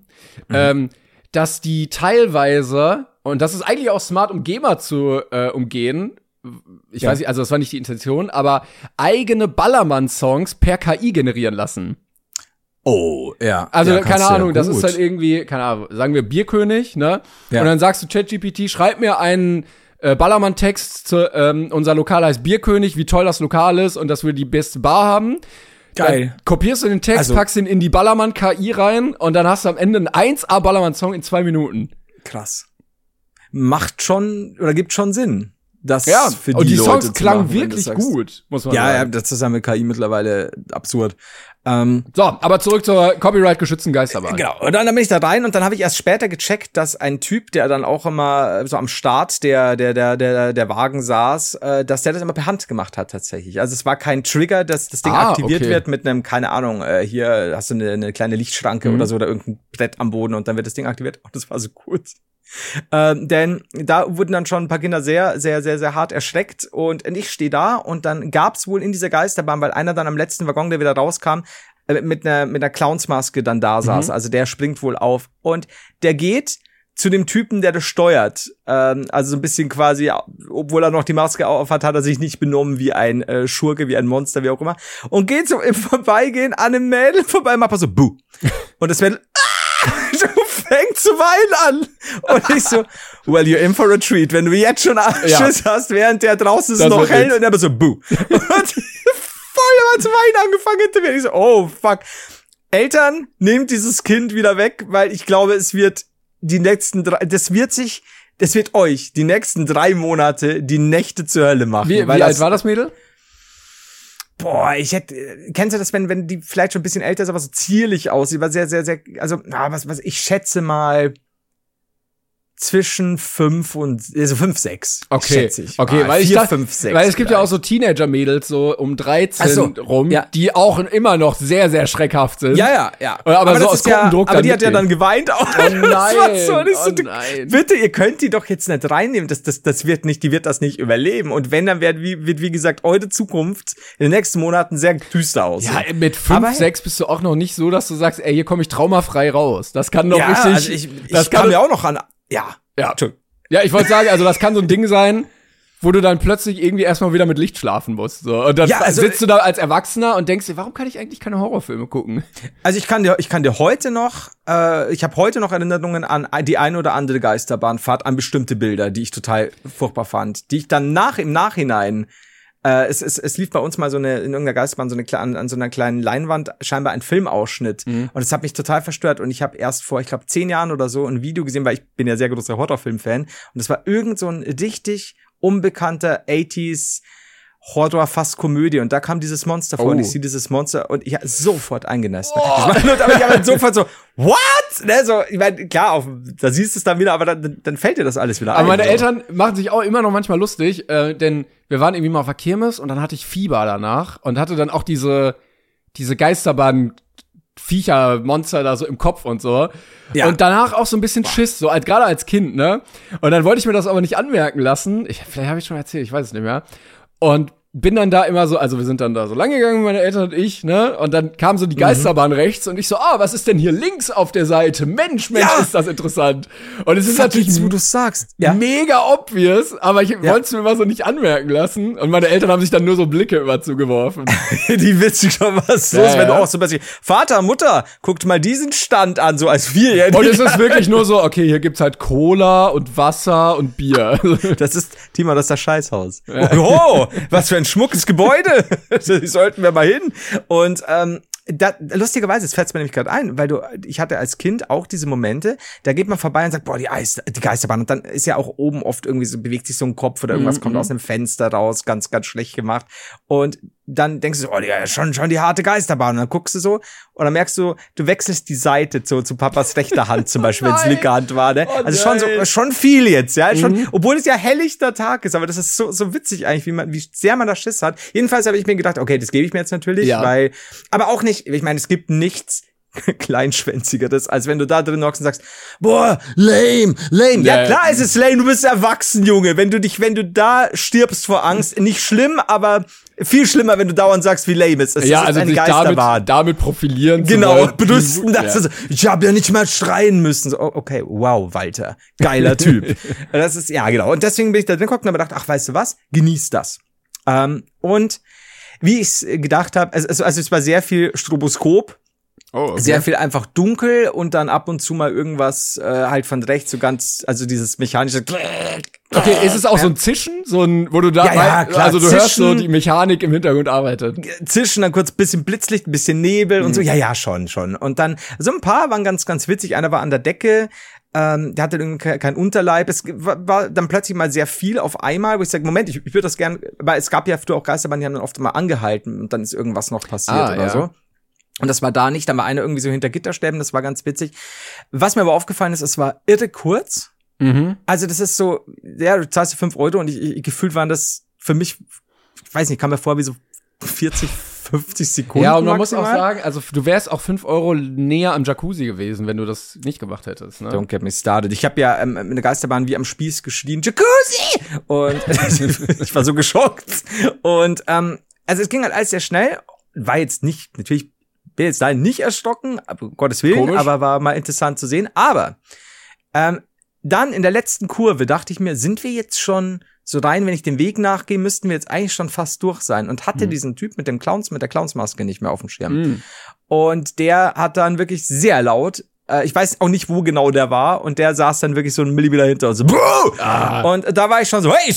dass die teilweise, und das ist eigentlich auch smart, um GEMA zu umgehen, ich weiß nicht, also das war nicht die Intention, aber eigene Ballermann-Songs per KI generieren lassen. Oh, ja. Also, ja, keine Ahnung, das gut. ist halt irgendwie, keine Ahnung, sagen wir Bierkönig, ne? Ja. Und dann sagst du ChatGPT, schreib mir einen Ballermann-Text zu, unser Lokal heißt Bierkönig, wie toll das Lokal ist und dass wir die beste Bar haben. Geil. Dann kopierst du den Text, Also, packst ihn in die Ballermann-KI rein und dann hast du am Ende einen 1A-Ballermann-Song in 2 Minuten. Krass. Macht schon, oder gibt schon Sinn. Das Ja, für und die Leute Songs zu klangen machen, wenn du wirklich sagst. gut, muss man Ja, sagen. das ist ja mit KI mittlerweile absurd. So, aber zurück zur Copyright-geschützten Geisterbahn. Genau. Und dann bin ich da rein und dann habe ich erst später gecheckt, dass ein Typ, der dann auch immer so am Start der Wagen saß, dass der das immer per Hand gemacht hat tatsächlich. Also es war kein Trigger, dass das Ding aktiviert okay. wird mit einem, keine Ahnung, hier hast du eine kleine Lichtschranke oder so oder irgendein Brett am Boden und dann wird das Ding aktiviert. Und das war so gut. Denn da wurden dann schon ein paar Kinder sehr, sehr, sehr, sehr hart erschreckt und ich stehe da und dann gab's wohl in dieser Geisterbahn, weil einer dann am letzten Waggon, der wieder rauskam, mit einer Clownsmaske dann da saß. Also der springt wohl auf und der geht zu dem Typen, der das steuert. Also so ein bisschen quasi, obwohl er noch die Maske auf hat, hat er sich nicht benommen wie ein Schurke, wie ein Monster, wie auch immer. Und geht so im Vorbeigehen an einem Mädel vorbei und macht so buh. Und das Mädel fängt zu weinen an. Und ich so, well, you're in for a treat. Wenn du jetzt schon Schiss hast, während der draußen ist noch hell und er so, buh. Und voll immer zu weinen angefangen hinter mir. Ich so, oh, fuck. Eltern, nehmt dieses Kind wieder weg, weil ich glaube, es wird die nächsten das wird euch die nächsten 3 Monate die Nächte zur Hölle machen. Wie alt war das Mädel? Boah, kennst du das, wenn die vielleicht schon ein bisschen älter ist, aber so zierlich aussieht, war sehr, sehr, sehr, also, was ich schätze mal zwischen 5 und, also 5, 6. Okay, schätze ich. okay, weil 4, ich dachte, 5, 6 weil es gibt ja auch vielleicht. so Teenager-Mädels so um 13 Ach so, rum, ja. die auch immer noch sehr, sehr schreckhaft sind. Ja. Aber so das aus ist ja, Gruppendruck aber die hat ja mitgehen. dann geweint auch. Oh nein, Das war so nicht so, oh nein. Bitte, ihr könnt die doch jetzt nicht reinnehmen. Das wird nicht, die wird das nicht überleben. Und wenn, dann wird wie gesagt, eure Zukunft in den nächsten Monaten sehr düster aussehen. Ja, mit 5, 6 bist du auch noch nicht so, dass du sagst, ey, hier komme ich traumafrei raus. Das kann doch richtig, also ich das kam kann ja auch noch an, ja. Ja, ich wollte sagen, also das kann so ein Ding sein, wo du dann plötzlich irgendwie erstmal wieder mit Licht schlafen musst. So. Und dann sitzt du da als Erwachsener und denkst dir, warum kann ich eigentlich keine Horrorfilme gucken? Also ich kann dir heute noch, ich habe heute noch Erinnerungen an die eine oder andere Geisterbahnfahrt, an bestimmte Bilder, die ich total furchtbar fand, die ich dann im Nachhinein es lief bei uns mal in irgendeiner Geisterbahn an so einer kleinen Leinwand scheinbar ein Filmausschnitt. Und es hat mich total verstört. Und ich habe erst vor, ich glaube, 10 Jahren oder so ein Video gesehen, weil ich bin ja sehr großer Horrorfilm-Fan. Und es war irgend so ein richtig unbekannter 80s Horror, fast Komödie. Und da kam dieses Monster vor und ich sehe dieses Monster und ich habe sofort eingenässt. Aber ich habe sofort so, what? Ne, so, ich meine, klar, da siehst du es dann wieder, aber dann fällt dir das alles wieder ein. Aber meine so. Eltern machen sich auch immer noch manchmal lustig, denn wir waren irgendwie mal auf der Kirmes und dann hatte ich Fieber danach und hatte dann auch diese Geisterbahn Viecher, Monster da so im Kopf und so. Ja. Und danach auch so ein bisschen Schiss, so gerade als Kind, ne? Und dann wollte ich mir das aber nicht anmerken lassen. Vielleicht habe ich schon erzählt, ich weiß es nicht mehr. Und bin dann da immer so, also wir sind dann da so lang gegangen, meine Eltern und ich, ne? Und dann kam so die Geisterbahn rechts und ich so, was ist denn hier links auf der Seite? Mensch, ist das interessant. Und es ist natürlich wo du sagst, mega obvious, aber ich wollte es mir immer so nicht anmerken lassen. Und meine Eltern haben sich dann nur so Blicke immer zugeworfen. Die wissen schon, was los, wenn du auch so plötzlich, Vater, Mutter, guckt mal diesen Stand an, so als 4-Jähriger. Und es ist wirklich nur so, okay, hier gibt's halt Cola und Wasser und Bier. Das ist das Scheißhaus. Oh, was für ein schmuckes Gebäude. Sollten wir mal hin. Und lustigerweise, es fällt mir nämlich gerade ein, weil ich hatte als Kind auch diese Momente, da geht man vorbei und sagt, boah, die Geisterbahn. Und dann ist ja auch oben oft irgendwie so, bewegt sich so ein Kopf oder irgendwas kommt aus einem Fenster raus, ganz, ganz schlecht gemacht. Und dann denkst du so, ja, schon die harte Geisterbahn. Und dann guckst du so und dann merkst du wechselst die Seite zu Papas rechter Hand zum Beispiel, wenn es linke Hand war. Ne? Also schon viel jetzt, ja. Schon, obwohl es ja helllichter Tag ist, aber das ist so witzig eigentlich, wie sehr man da Schiss hat. Jedenfalls habe ich mir gedacht, okay, das gebe ich mir jetzt natürlich, aber auch nicht, ich meine, es gibt nichts kleinschwänzigeres, als wenn du da drin hockst und sagst, boah, lame. Ja, klar ist es lame, du bist erwachsen, Junge. Wenn du da stirbst vor Angst, nicht schlimm, aber viel schlimmer, wenn du dauernd sagst, wie lame es ist. Ja, das ist also ein sich Geisterbahn. damit profilieren Genau, zu wollen. brüsten, ich habe ja nicht mal schreien müssen. So, okay, wow, Walter, geiler Typ. Das ist, ja, genau. Und deswegen bin ich da drin geguckt und habe gedacht, ach, weißt du was, genieß das. Und wie ich es gedacht habe, also es war sehr viel Stroboskop, sehr viel einfach dunkel und dann ab und zu mal irgendwas halt von rechts so ganz, also dieses mechanische. Okay, ist es auch so ein Zischen, wo du da, ja, klar, also du Zischen, hörst so die Mechanik im Hintergrund arbeitet. Zischen, dann kurz ein bisschen Blitzlicht, ein bisschen Nebel und so, ja, schon. Und dann, so ein paar waren ganz, ganz witzig, einer war an der Decke, der hatte irgendwie kein Unterleib, es war dann plötzlich mal sehr viel auf einmal, wo ich sage, Moment, ich würde das gern, weil es gab ja früher auch Geisterbahnen, die haben dann oft mal angehalten und dann ist irgendwas noch passiert oder so. Und das war da nicht, dann war einer irgendwie so hinter Gitterstäben, das war ganz witzig. Was mir aber aufgefallen ist, es war irre kurz. Also das ist so, ja, du zahlst 5 € und ich gefühlt waren das für mich, ich weiß nicht, kam mir vor wie so 40, 50 Sekunden. Ja, und man maximal. muss auch sagen, also du wärst auch 5 € näher am Jacuzzi gewesen, wenn du das nicht gemacht hättest. Ne? Don't get me started. Ich habe ja in der Geisterbahn wie am Spieß geschrien, Jacuzzi! Und ich war so geschockt. Und also es ging halt alles sehr schnell, war jetzt nicht, natürlich bin jetzt da nicht erschrocken, um Gottes Willen, Komisch. aber war mal interessant zu sehen. Aber dann in der letzten Kurve dachte ich mir, sind wir jetzt schon so rein, wenn ich dem Weg nachgehe, müssten wir jetzt eigentlich schon fast durch sein. Und hatte diesen Typ mit der Clownsmaske nicht mehr auf dem Schirm. Und der hat dann wirklich sehr laut, ich weiß auch nicht, wo genau der war, und der saß dann wirklich so einen Millimeter hinter uns. So, und da war ich schon so, hey,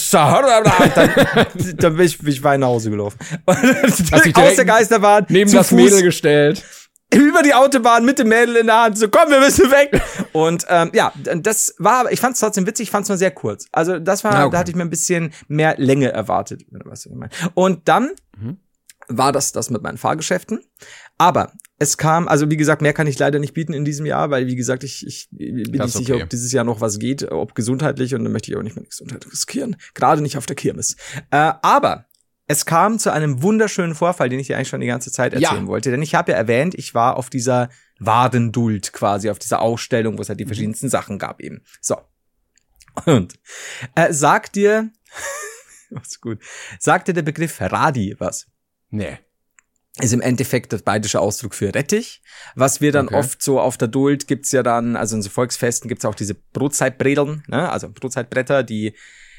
dann bin ich nach Hause gelaufen. Und direkt aus der Geisterbahn neben zu das Fuß, Mädel gestellt. über die Autobahn mit dem Mädel in der Hand, so komm, wir müssen weg. Und ja, das war, ich fand es trotzdem witzig, ich fand es nur sehr kurz. Also das war, da hatte ich mir ein bisschen mehr Länge erwartet. Und dann war das mit meinen Fahrgeschäften. Aber es kam, also wie gesagt, mehr kann ich leider nicht bieten in diesem Jahr, weil wie gesagt, ich bin nicht sicher, ob dieses Jahr noch was geht, ob gesundheitlich, und dann möchte ich auch nicht mehr Gesundheit riskieren. Gerade nicht auf der Kirmes. Aber es kam zu einem wunderschönen Vorfall, den ich dir eigentlich schon die ganze Zeit erzählen wollte. Denn ich habe ja erwähnt, ich war auf dieser Wadenduld quasi, auf dieser Ausstellung, wo es halt die verschiedensten Sachen gab eben. So. Und sagt dir der Begriff Radi was? Nee. Ist im Endeffekt das bayerische Ausdruck für Rettich. Was wir dann oft so auf der Duld gibt's ja dann, also in so Volksfesten gibt's auch diese Brotzeitbredeln, ne? Also Brotzeitbretter, die,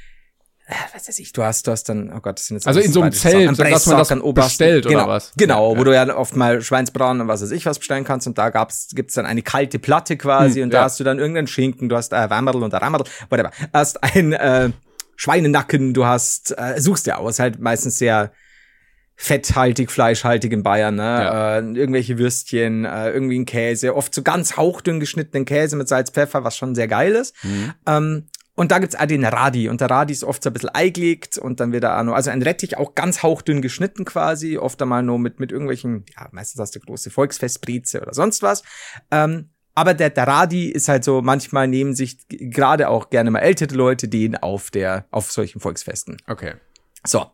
was weiß ich, du hast dann, oh Gott, das sind jetzt also in so einem Zelt, dass man das bestellt genau, oder was? Genau, wo du ja oft mal Schweinsbraten und was weiß ich was bestellen kannst, und da gibt's dann eine kalte Platte quasi, und da hast du dann irgendeinen Schinken, du hast Wammerl und Rammerl, whatever, hast ein Schweinenacken, du hast, suchst ja aus, halt meistens sehr fetthaltig, fleischhaltig in Bayern, ne? Ja. Irgendwelche Würstchen, irgendwie ein Käse, oft so ganz hauchdünn geschnittenen Käse mit Salz, Pfeffer, was schon sehr geil ist. Und da gibt's auch den Radi, und der Radi ist oft so ein bisschen eingelegt und dann wird da noch, also ein Rettich auch ganz hauchdünn geschnitten quasi, oft einmal nur mit irgendwelchen, ja, meistens hast du große Volksfestbreze oder sonst was. Aber der Radi ist halt so, manchmal nehmen sich gerade auch gerne mal ältere Leute den auf solchen Volksfesten. Okay. So.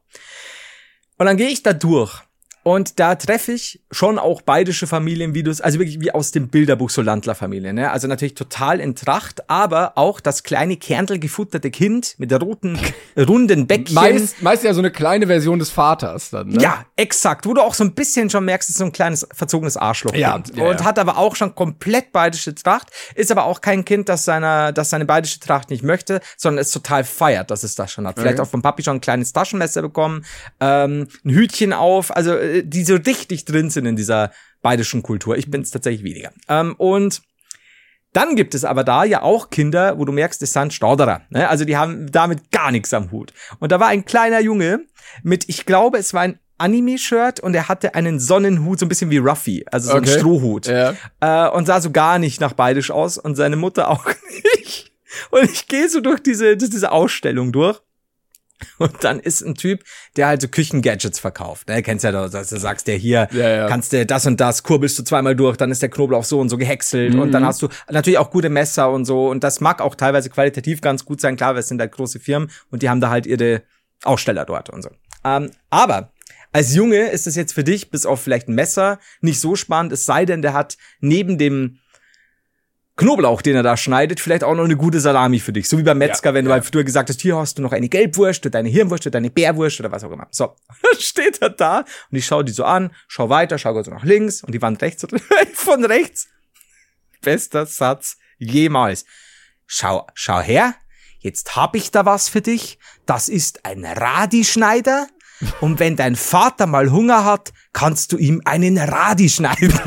Und dann gehe ich da durch. Und da treffe ich schon auch bayerische Familienvideos, also wirklich wie aus dem Bilderbuch, so Landlerfamilien, ne? Also natürlich total in Tracht, aber auch das kleine Kerntel gefutterte Kind mit der roten, runden Bäckchen. Meist ja so eine kleine Version des Vaters dann, ne? Ja, exakt. Wo du auch so ein bisschen schon merkst, es ist so ein kleines, verzogenes Arschloch. Ja, und hat aber auch schon komplett bayerische Tracht, ist aber auch kein Kind, das seine bayerische Tracht nicht möchte, sondern es total feiert, dass es das schon hat. Vielleicht auch vom Papi schon ein kleines Taschenmesser bekommen, ein Hütchen auf, also die so richtig drin sind in dieser bayerischen Kultur. Ich bin's tatsächlich weniger. Und dann gibt es aber da ja auch Kinder, wo du merkst, das sind Stauderer, ne? Also die haben damit gar nichts am Hut. Und da war ein kleiner Junge mit, ich glaube, es war ein Anime-Shirt, und er hatte einen Sonnenhut, so ein bisschen wie Ruffy, also so ein Strohhut. Ja. Und sah so gar nicht nach bayerisch aus, und seine Mutter auch nicht. Und ich gehe so durch diese Ausstellung durch. Und dann ist ein Typ, der halt so Küchengadgets verkauft. Ne? Kennst ja, dass du sagst, der hier, kannst du das und das, kurbelst du zweimal durch, dann ist der Knoblauch so und so gehäckselt, und dann hast du natürlich auch gute Messer und so, und das mag auch teilweise qualitativ ganz gut sein, klar, weil es sind halt große Firmen und die haben da halt ihre Aussteller dort und so. Aber als Junge ist das jetzt für dich, bis auf vielleicht ein Messer, nicht so spannend, es sei denn, der hat neben dem Knoblauch, den er da schneidet, vielleicht auch noch eine gute Salami für dich. So wie beim Metzger, wenn du halt früher gesagt hast, hier hast du noch eine Gelbwurst oder deine Hirnwurst oder deine Bärwurst oder was auch immer. So, steht er da und ich schaue die so an, schau weiter, schau also nach links und die Wand rechts und von rechts. Bester Satz jemals. Schau her, jetzt hab ich da was für dich. Das ist ein Radi-Schneider und wenn dein Vater mal Hunger hat, kannst du ihm einen Radi schneiden.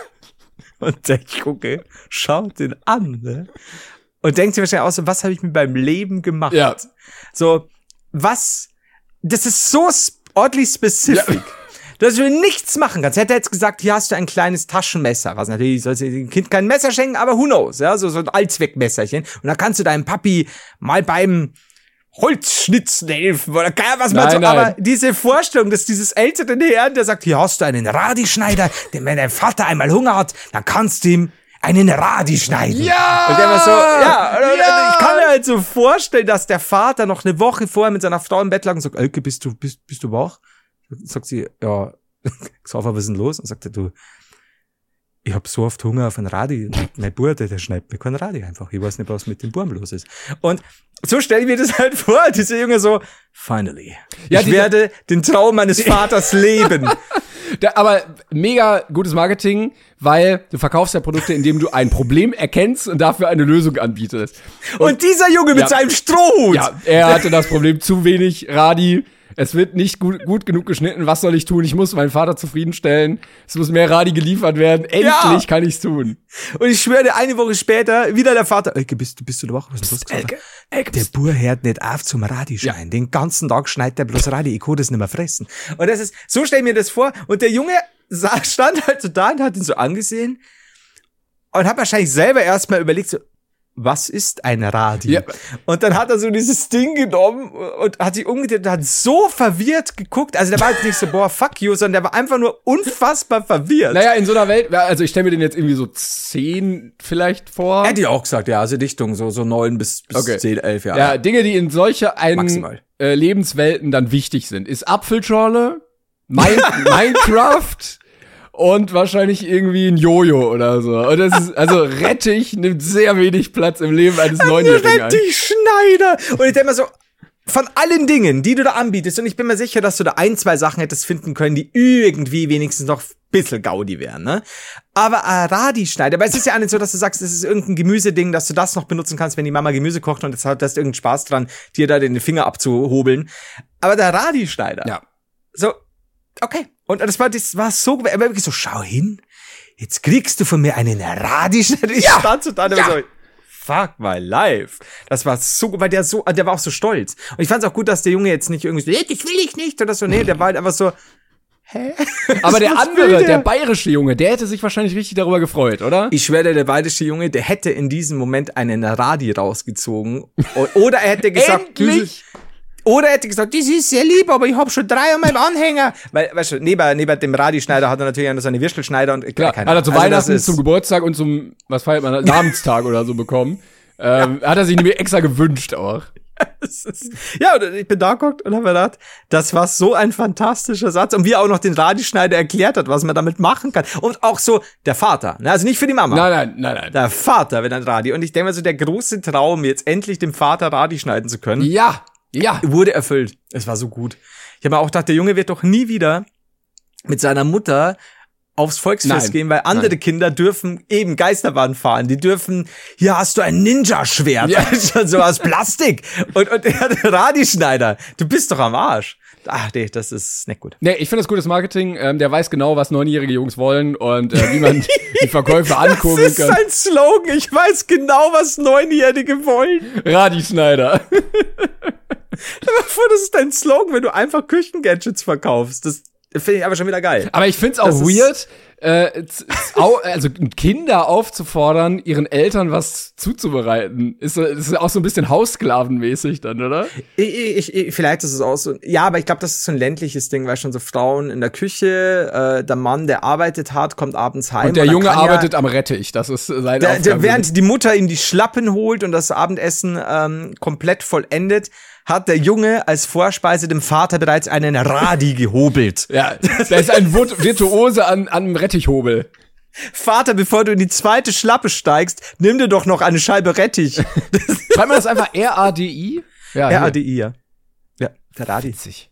Und der Junge schaut den an, ne? Und denkt sich wahrscheinlich auch so, was habe ich mit meinem Leben gemacht? Ja. So, das ist so oddly specific, dass du nichts machen kannst. Hätte er jetzt gesagt, hier hast du ein kleines Taschenmesser, was natürlich, sollst du dem Kind kein Messer schenken, aber who knows, ja, so ein Allzweckmesserchen. Und dann kannst du deinem Papi mal beim Holzschnitzen helfen oder keine was man so, aber diese Vorstellung, dass dieses älteren Herrn, der sagt, hier hast du einen Radi-Schneider, denn wenn dein Vater einmal Hunger hat, dann kannst du ihm einen Radi schneiden. Ja! Und der war so, ja. Ich kann mir halt so vorstellen, dass der Vater noch eine Woche vorher mit seiner Frau im Bett lag und sagt, Elke, bist du wach? Sagt sie, ja, Xaver, was ist denn los? Und sagt er, du, ich hab so oft Hunger auf ein Radi. Mein Bruder, der schneidet mir kein Radi einfach. Ich weiß nicht, was mit dem Burm los ist. Und so stelle ich mir das halt vor, dieser Junge so, finally. Ja, ich werde den Traum meines Vaters leben. Aber mega gutes Marketing, weil du verkaufst ja Produkte, indem du ein Problem erkennst und dafür eine Lösung anbietest. Und dieser Junge mit seinem Strohhut. Ja, er hatte das Problem, zu wenig Radi. Es wird nicht gut genug geschnitten. Was soll ich tun? Ich muss meinen Vater zufriedenstellen. Es muss mehr Radi geliefert werden. Endlich kann ich's tun. Und ich schwöre dir, eine Woche später, wieder der Vater. Elke, bist du wach? Was ist los? Elke, der Bur hört nicht auf zum Radi schneiden. Ja. Den ganzen Tag schneidet der bloß Radi. Ich kann das nicht mehr fressen. Und das ist, so stell ich mir das vor. Und der Junge stand halt so da und hat ihn so angesehen. Und hat wahrscheinlich selber erstmal überlegt, so, was ist ein Radi? Ja. Und dann hat er so dieses Ding genommen und hat sich umgedreht und hat so verwirrt geguckt. Also der war jetzt nicht so, boah, fuck you, sondern der war einfach nur unfassbar verwirrt. Naja, in so einer Welt, also ich stelle mir den jetzt irgendwie so 10 vielleicht vor. Hätte ich auch gesagt, ja, also Dichtung, so 9 bis okay. 10, 11 Jahre. Ja, Dinge, die in solche Lebenswelten dann wichtig sind, ist Apfelschorle, Minecraft und wahrscheinlich irgendwie ein Jojo oder so. Und das ist, also Rettich nimmt sehr wenig Platz im Leben eines 9-Jährigen ein. Rettichschneider! Und ich denke mal so, von allen Dingen, die du da anbietest, und ich bin mir sicher, dass du da 1, 2 Sachen hättest finden können, die irgendwie wenigstens noch ein bisschen Gaudi wären, ne? Aber Radi-Schneider, aber es ist ja auch nicht so, dass du sagst, es ist irgendein Gemüseding, dass du das noch benutzen kannst, wenn die Mama Gemüse kocht und jetzt hat das irgendeinen Spaß dran, dir da den Finger abzuhobeln. Aber der Radi-Schneider. Ja. So, okay. Und das war so, wirklich so, schau hin, jetzt kriegst du von mir einen Radi-Schneider. Ich stand so da und so, fuck my life. Das war so, weil der war auch so stolz. Und ich fand's auch gut, dass der Junge jetzt nicht irgendwie so, das will ich nicht oder so, nee, der war halt einfach so, hä? Aber der andere, der bayerische Junge, der hätte sich wahrscheinlich richtig darüber gefreut, oder? Ich schwöre, der bayerische Junge, der hätte in diesem Moment einen Radi rausgezogen. Oder er hätte gesagt, oder er hätte gesagt, das ist sehr lieb, aber ich hab schon 3 an meinem Anhänger. Weil, weißt du, neben dem Radi-Schneider hat er natürlich auch noch seine Würstelschneider und klar, hat er zu Weihnachten, zum Geburtstag und zum, was feiert man, Namenstag oder so bekommen. Hat er sich nämlich extra gewünscht auch. Ja, und ich bin da geguckt und hab mir gedacht, das war so ein fantastischer Satz. Und wie er auch noch den Radi-Schneider erklärt hat, was man damit machen kann. Und auch so der Vater, ne? Also nicht für die Mama. Nein. Der Vater, wenn ein Radi. Und ich denke mal so, der große Traum, jetzt endlich dem Vater Radi schneiden zu können. Ja. Wurde erfüllt. Es war so gut. Ich habe mir auch gedacht, der Junge wird doch nie wieder mit seiner Mutter aufs Volksfest gehen, weil andere Kinder dürfen eben Geisterbahn fahren. Die dürfen, hier hast du ein Ninja-Schwert. Ja. So aus Plastik. Und der Radi-Schneider. Du bist doch am Arsch. Ach nee, das ist nicht gut. Nee, ich finde das gutes Marketing. Der weiß genau, was 9-jährige Jungs wollen und wie man die Verkäufer ankurbeln kann. Das ist sein Slogan. Ich weiß genau, was 9-Jährige wollen. Radi-Schneider. Stell dir vor, das ist dein Slogan, wenn du einfach Küchengadgets verkaufst. Das finde ich aber schon wieder geil. Aber ich find's auch weird, also Kinder aufzufordern, ihren Eltern was zuzubereiten, ist auch so ein bisschen Haussklavenmäßig dann, oder? Vielleicht ist es auch so. Ja, aber ich glaube, das ist so ein ländliches Ding, weil schon so Frauen in der Küche, der Mann, der arbeitet hart, kommt abends heim. Und der Junge arbeitet am Rettich, das ist seine Aufgabe. Während die Mutter ihm die Schlappen holt und das Abendessen komplett vollendet, hat der Junge als Vorspeise dem Vater bereits einen Radi gehobelt. Ja, da ist ein Virtuose an Rettichhobel. Vater, bevor du in die zweite Schlappe steigst, nimm dir doch noch eine Scheibe Rettich. Schreibt man das einfach R-A-D-I? Ja, R-A-D-I, ja. Ja, der Radi. Witzig.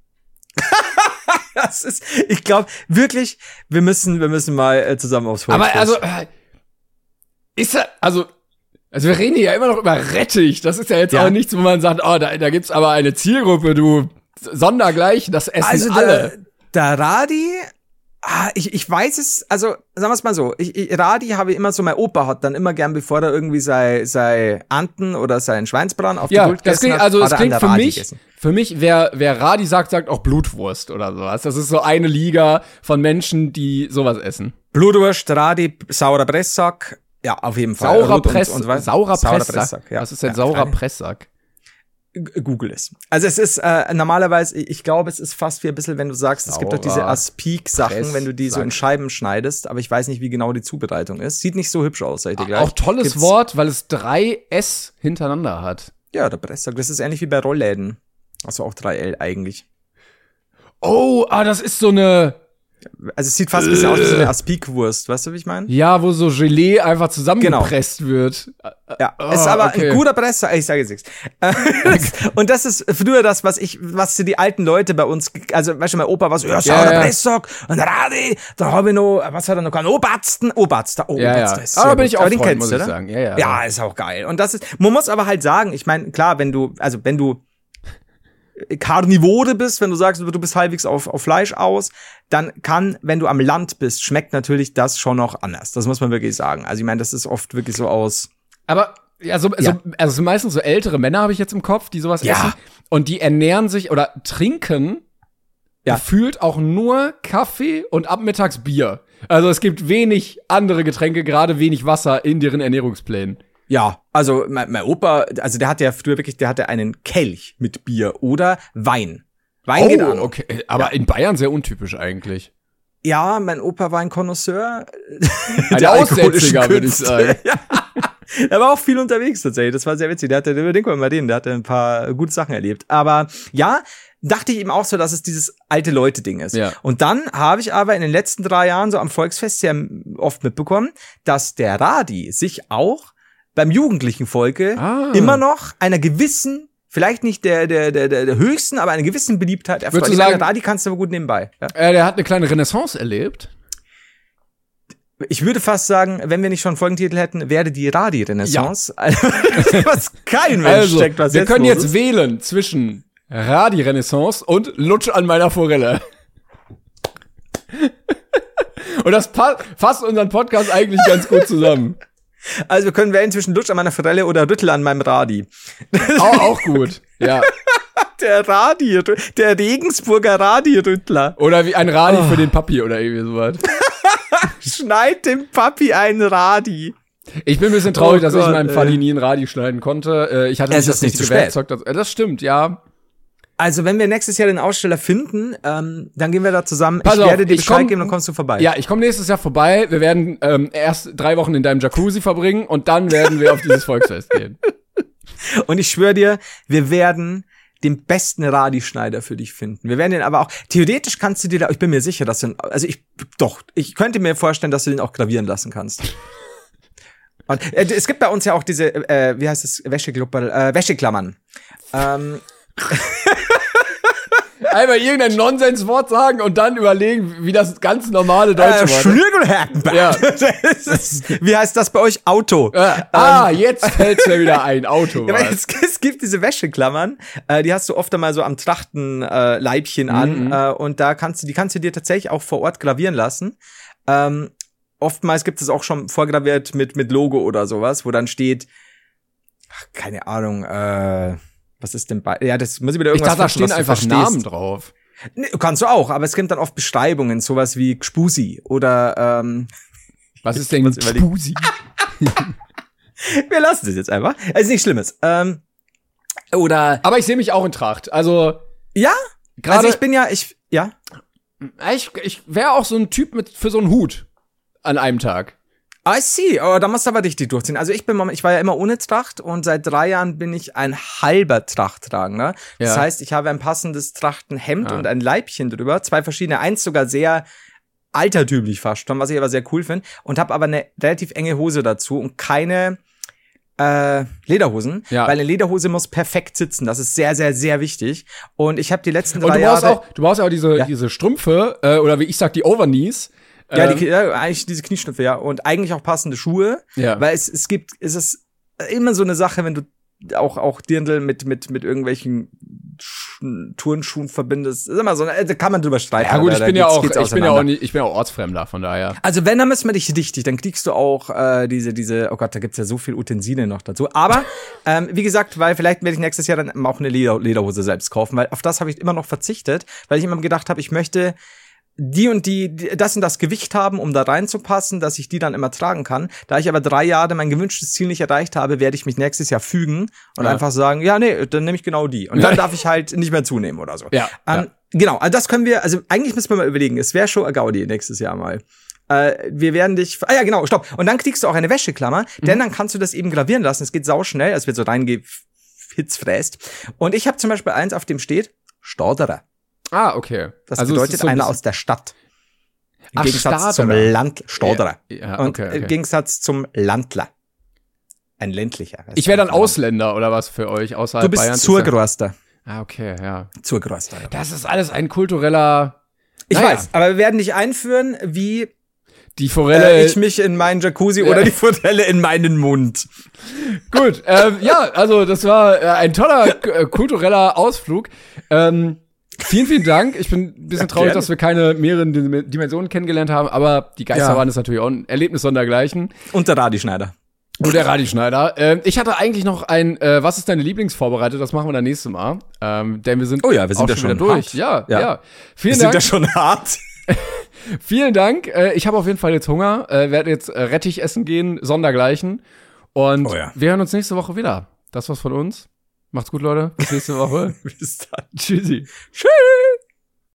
Das ist, ich glaube, wirklich, wir müssen mal zusammen aufs Volksfest. Aber also, ist er, also wir reden hier ja immer noch über Rettich. Das ist ja jetzt auch nichts, wo man sagt, oh, da gibt's aber eine Zielgruppe, du sondergleich, das essen also alle. Der Radi, ich weiß es, also sagen wir es mal so, Radi habe ich immer so, mein Opa hat dann immer gern, bevor er irgendwie sei Anten oder sein Schweinsbraten auf die Pult gegessen hat, das klingt für mich, wer Radi sagt auch Blutwurst oder sowas. Das ist so eine Liga von Menschen, die sowas essen. Blutwurst, Radi, saurer Pressack. Ja, auf jeden Fall. Saurer Pressack. Ja. Was ist denn saurer Pressack? Google es. Also es ist normalerweise, ich glaube, es ist fast wie ein bisschen, wenn du sagst, es gibt doch diese Aspik-Sachen, wenn du die so in Scheiben schneidest, aber ich weiß nicht, wie genau die Zubereitung ist. Sieht nicht so hübsch aus, sag ich dir gleich. Auch tolles Wort, weil es 3 S hintereinander hat. Ja, der Pressack. Das ist ähnlich wie bei Rollläden. Also auch 3 L eigentlich. Oh, das ist so eine... Also es sieht fast ein bisschen aus wie so eine Aspik-Wurst, weißt du, wie ich meine? Ja, wo so Gelee einfach zusammengepresst wird. Ja, ist aber ein guter Presser, ich sage jetzt nichts. Und das ist früher das, was die alten Leute bei uns, also weißt du, mein Opa war so, saurer Pressack und Radi, da habe ich noch, was hat er noch gehabt? Oberster ist aber bin ich auch den Freund, kennst muss du, ich sagen. Ja, ist auch geil. Und das ist, man muss aber halt sagen, ich meine, klar, wenn du Karnivore bist, wenn du sagst, du bist halbwegs auf Fleisch aus, dann wenn du am Land bist, schmeckt natürlich das schon noch anders. Das muss man wirklich sagen. Also ich meine, das ist oft wirklich so aus. Aber also meistens so ältere Männer habe ich jetzt im Kopf, die sowas essen. Und die ernähren sich oder trinken gefühlt auch nur Kaffee und ab mittags Bier. Also es gibt wenig andere Getränke, gerade wenig Wasser in deren Ernährungsplänen. Ja, also mein Opa, also der hatte ja früher wirklich, der hatte einen Kelch mit Bier oder Wein. Wein geht an. Okay, aber in Bayern sehr untypisch eigentlich. Ja, mein Opa war ein Connoisseur. Ein Aussätziger, würde ich sagen. Ja. Er war auch viel unterwegs tatsächlich, das war sehr witzig. Der hatte ein paar gute Sachen erlebt. Aber ja, dachte ich eben auch so, dass es dieses alte Leute-Ding ist. Ja. Und dann habe ich aber in den letzten 3 Jahren so am Volksfest sehr oft mitbekommen, dass der Radi sich auch beim jugendlichen Volke immer noch einer gewissen, vielleicht nicht der höchsten, aber einer gewissen Beliebtheit erfreut. Würdest du sagen, Radi kannst du aber gut nebenbei. Ja? Der hat eine kleine Renaissance erlebt. Ich würde fast sagen, wenn wir nicht schon einen Folgentitel hätten, wäre die Radi-Renaissance. Ja. Was kein Mensch steckt, was wir können jetzt wählen zwischen Radi-Renaissance und Lutsch an meiner Forelle. Und das fasst unseren Podcast eigentlich ganz gut zusammen. Also wir können wählen zwischen Lutsch an meiner Forelle oder Rüttel an meinem Radi. Auch gut, ja. Der Regensburger Radi-Rüttler. Oder wie ein Radi für den Papi oder irgendwie sowas. Schneid dem Papi ein Radi. Ich bin ein bisschen traurig, dass ich meinem Vati nie ein Radi schneiden konnte. Ich hatte nicht zu spät. Das stimmt, ja. Also, wenn wir nächstes Jahr den Aussteller finden, dann gehen wir da zusammen. Ich werde dir Bescheid geben, dann kommst du vorbei. Ja, ich komme nächstes Jahr vorbei. Wir werden erst 3 Wochen in deinem Jacuzzi verbringen und dann werden wir auf dieses Volksfest gehen. Und ich schwöre dir, wir werden den besten Radi-Schneider für dich finden. Wir werden den aber auch, theoretisch kannst du dir da, ich bin mir sicher, dass du, ich könnte mir vorstellen, dass du den auch gravieren lassen kannst. Und es gibt bei uns ja auch diese, wie heißt das, Wäscheklammern. Einmal irgendein Nonsenswort sagen und dann überlegen, wie das ganz normale Deutsche war. Schnürgelhaken. Ja. Wie heißt das bei euch? Auto. Jetzt fällt's mir wieder ein. Auto. Ja, es gibt diese Wäscheklammern, die hast du oft einmal so am Trachtenleibchen an und die kannst du dir tatsächlich auch vor Ort gravieren lassen. Oftmals gibt es auch schon vorgraviert mit Logo oder sowas, wo dann steht, keine Ahnung, was ist denn bei? Ja, das muss ich wieder irgendwas. Ich dachte, da stehen einfach Namen drauf. Nee, kannst du auch, aber es gibt dann oft Beschreibungen, sowas wie Gspusi oder Was ist denn Gspusi? Wir lassen es jetzt einfach. Es ist nichts Schlimmes. Oder Aber ich sehe mich auch in Tracht. Also ja, gerade also ich wäre auch so ein Typ für so einen Hut an einem Tag. I see. Oh, da musst du aber richtig durchziehen. Also ich war ja immer ohne Tracht und seit 3 Jahren bin ich ein halber Trachttragender. Das heißt, ich habe ein passendes Trachtenhemd und ein Leibchen drüber. 2 verschiedene, eins sogar sehr altertümlich fast schon, was ich aber sehr cool finde. Und habe aber eine relativ enge Hose dazu und keine Lederhosen, weil eine Lederhose muss perfekt sitzen. Das ist sehr, sehr, sehr wichtig. Und ich habe die letzten 3 Jahre... Du brauchst auch diese Strümpfe, oder wie ich sag, die Overknees. Eigentlich diese Knieschnüpfe, ja. Und eigentlich auch passende Schuhe. Ja. Weil es ist immer so eine Sache, wenn du auch Dirndl mit irgendwelchen Turnschuhen verbindest. Ist immer so, da kann man drüber streiten. Ja gut, ich bin ja auch Ortsfremder, von daher. Also wenn, dann müssen wir dich richtig, dann kriegst du auch diese, oh Gott, da gibt's ja so viel Utensilien noch dazu. Aber, wie gesagt, weil vielleicht werde ich nächstes Jahr dann auch eine Lederhose selbst kaufen, weil auf das habe ich immer noch verzichtet, weil ich immer gedacht habe, ich möchte das und das Gewicht haben, um da reinzupassen, dass ich die dann immer tragen kann. Da ich aber 3 Jahre mein gewünschtes Ziel nicht erreicht habe, werde ich mich nächstes Jahr fügen und einfach sagen, ja, nee, dann nehme ich genau die. Und dann darf ich halt nicht mehr zunehmen oder so. Genau, also das können wir, also eigentlich müssen wir mal überlegen, es wäre schon a Gaudi nächstes Jahr mal. Wir werden dich, genau, stopp. Und dann kriegst du auch eine Wäscheklammer, denn dann kannst du das eben gravieren lassen. Es geht sauschnell, es wird so reingehitzfräst. Und ich habe zum Beispiel eins, auf dem steht Stauderer. Ah, okay. Das bedeutet so einer aus der Stadt. Im Gegensatz zum Stauderer. Ja, und im Gegensatz zum Landler. Ein ländlicher. Ich wäre dann Ausländer oder was für euch außerhalb Bayerns? Du bist Zurgroster. Ah, okay, ja. Zurgroster. Ja. Das ist alles ein kultureller... Ich weiß, aber wir werden dich einführen, wie die Forelle... ich mich in meinen Jacuzzi oder die Forelle in meinen Mund. Gut, also das war ein toller kultureller Ausflug. Vielen, vielen Dank. Ich bin ein bisschen traurig, dass wir keine mehreren Dimensionen kennengelernt haben, aber die Geisterbahn ist natürlich auch ein Erlebnis sondergleichen. Und der Radi-Schneider. Und der Radi-Schneider. Ich hatte eigentlich noch ein Was ist deine Lieblings vorbereitet? Das machen wir dann nächstes Mal. Denn wir sind ja schon wieder durch. Ja. Vielen Dank. Wir sind ja schon hart. Vielen Dank. Ich habe auf jeden Fall jetzt Hunger. Werde jetzt Rettich essen gehen, sondergleichen. Und wir hören uns nächste Woche wieder. Das war's von uns. Macht's gut, Leute. Bis nächste Woche. Bis dann. Tschüssi. Tschüss.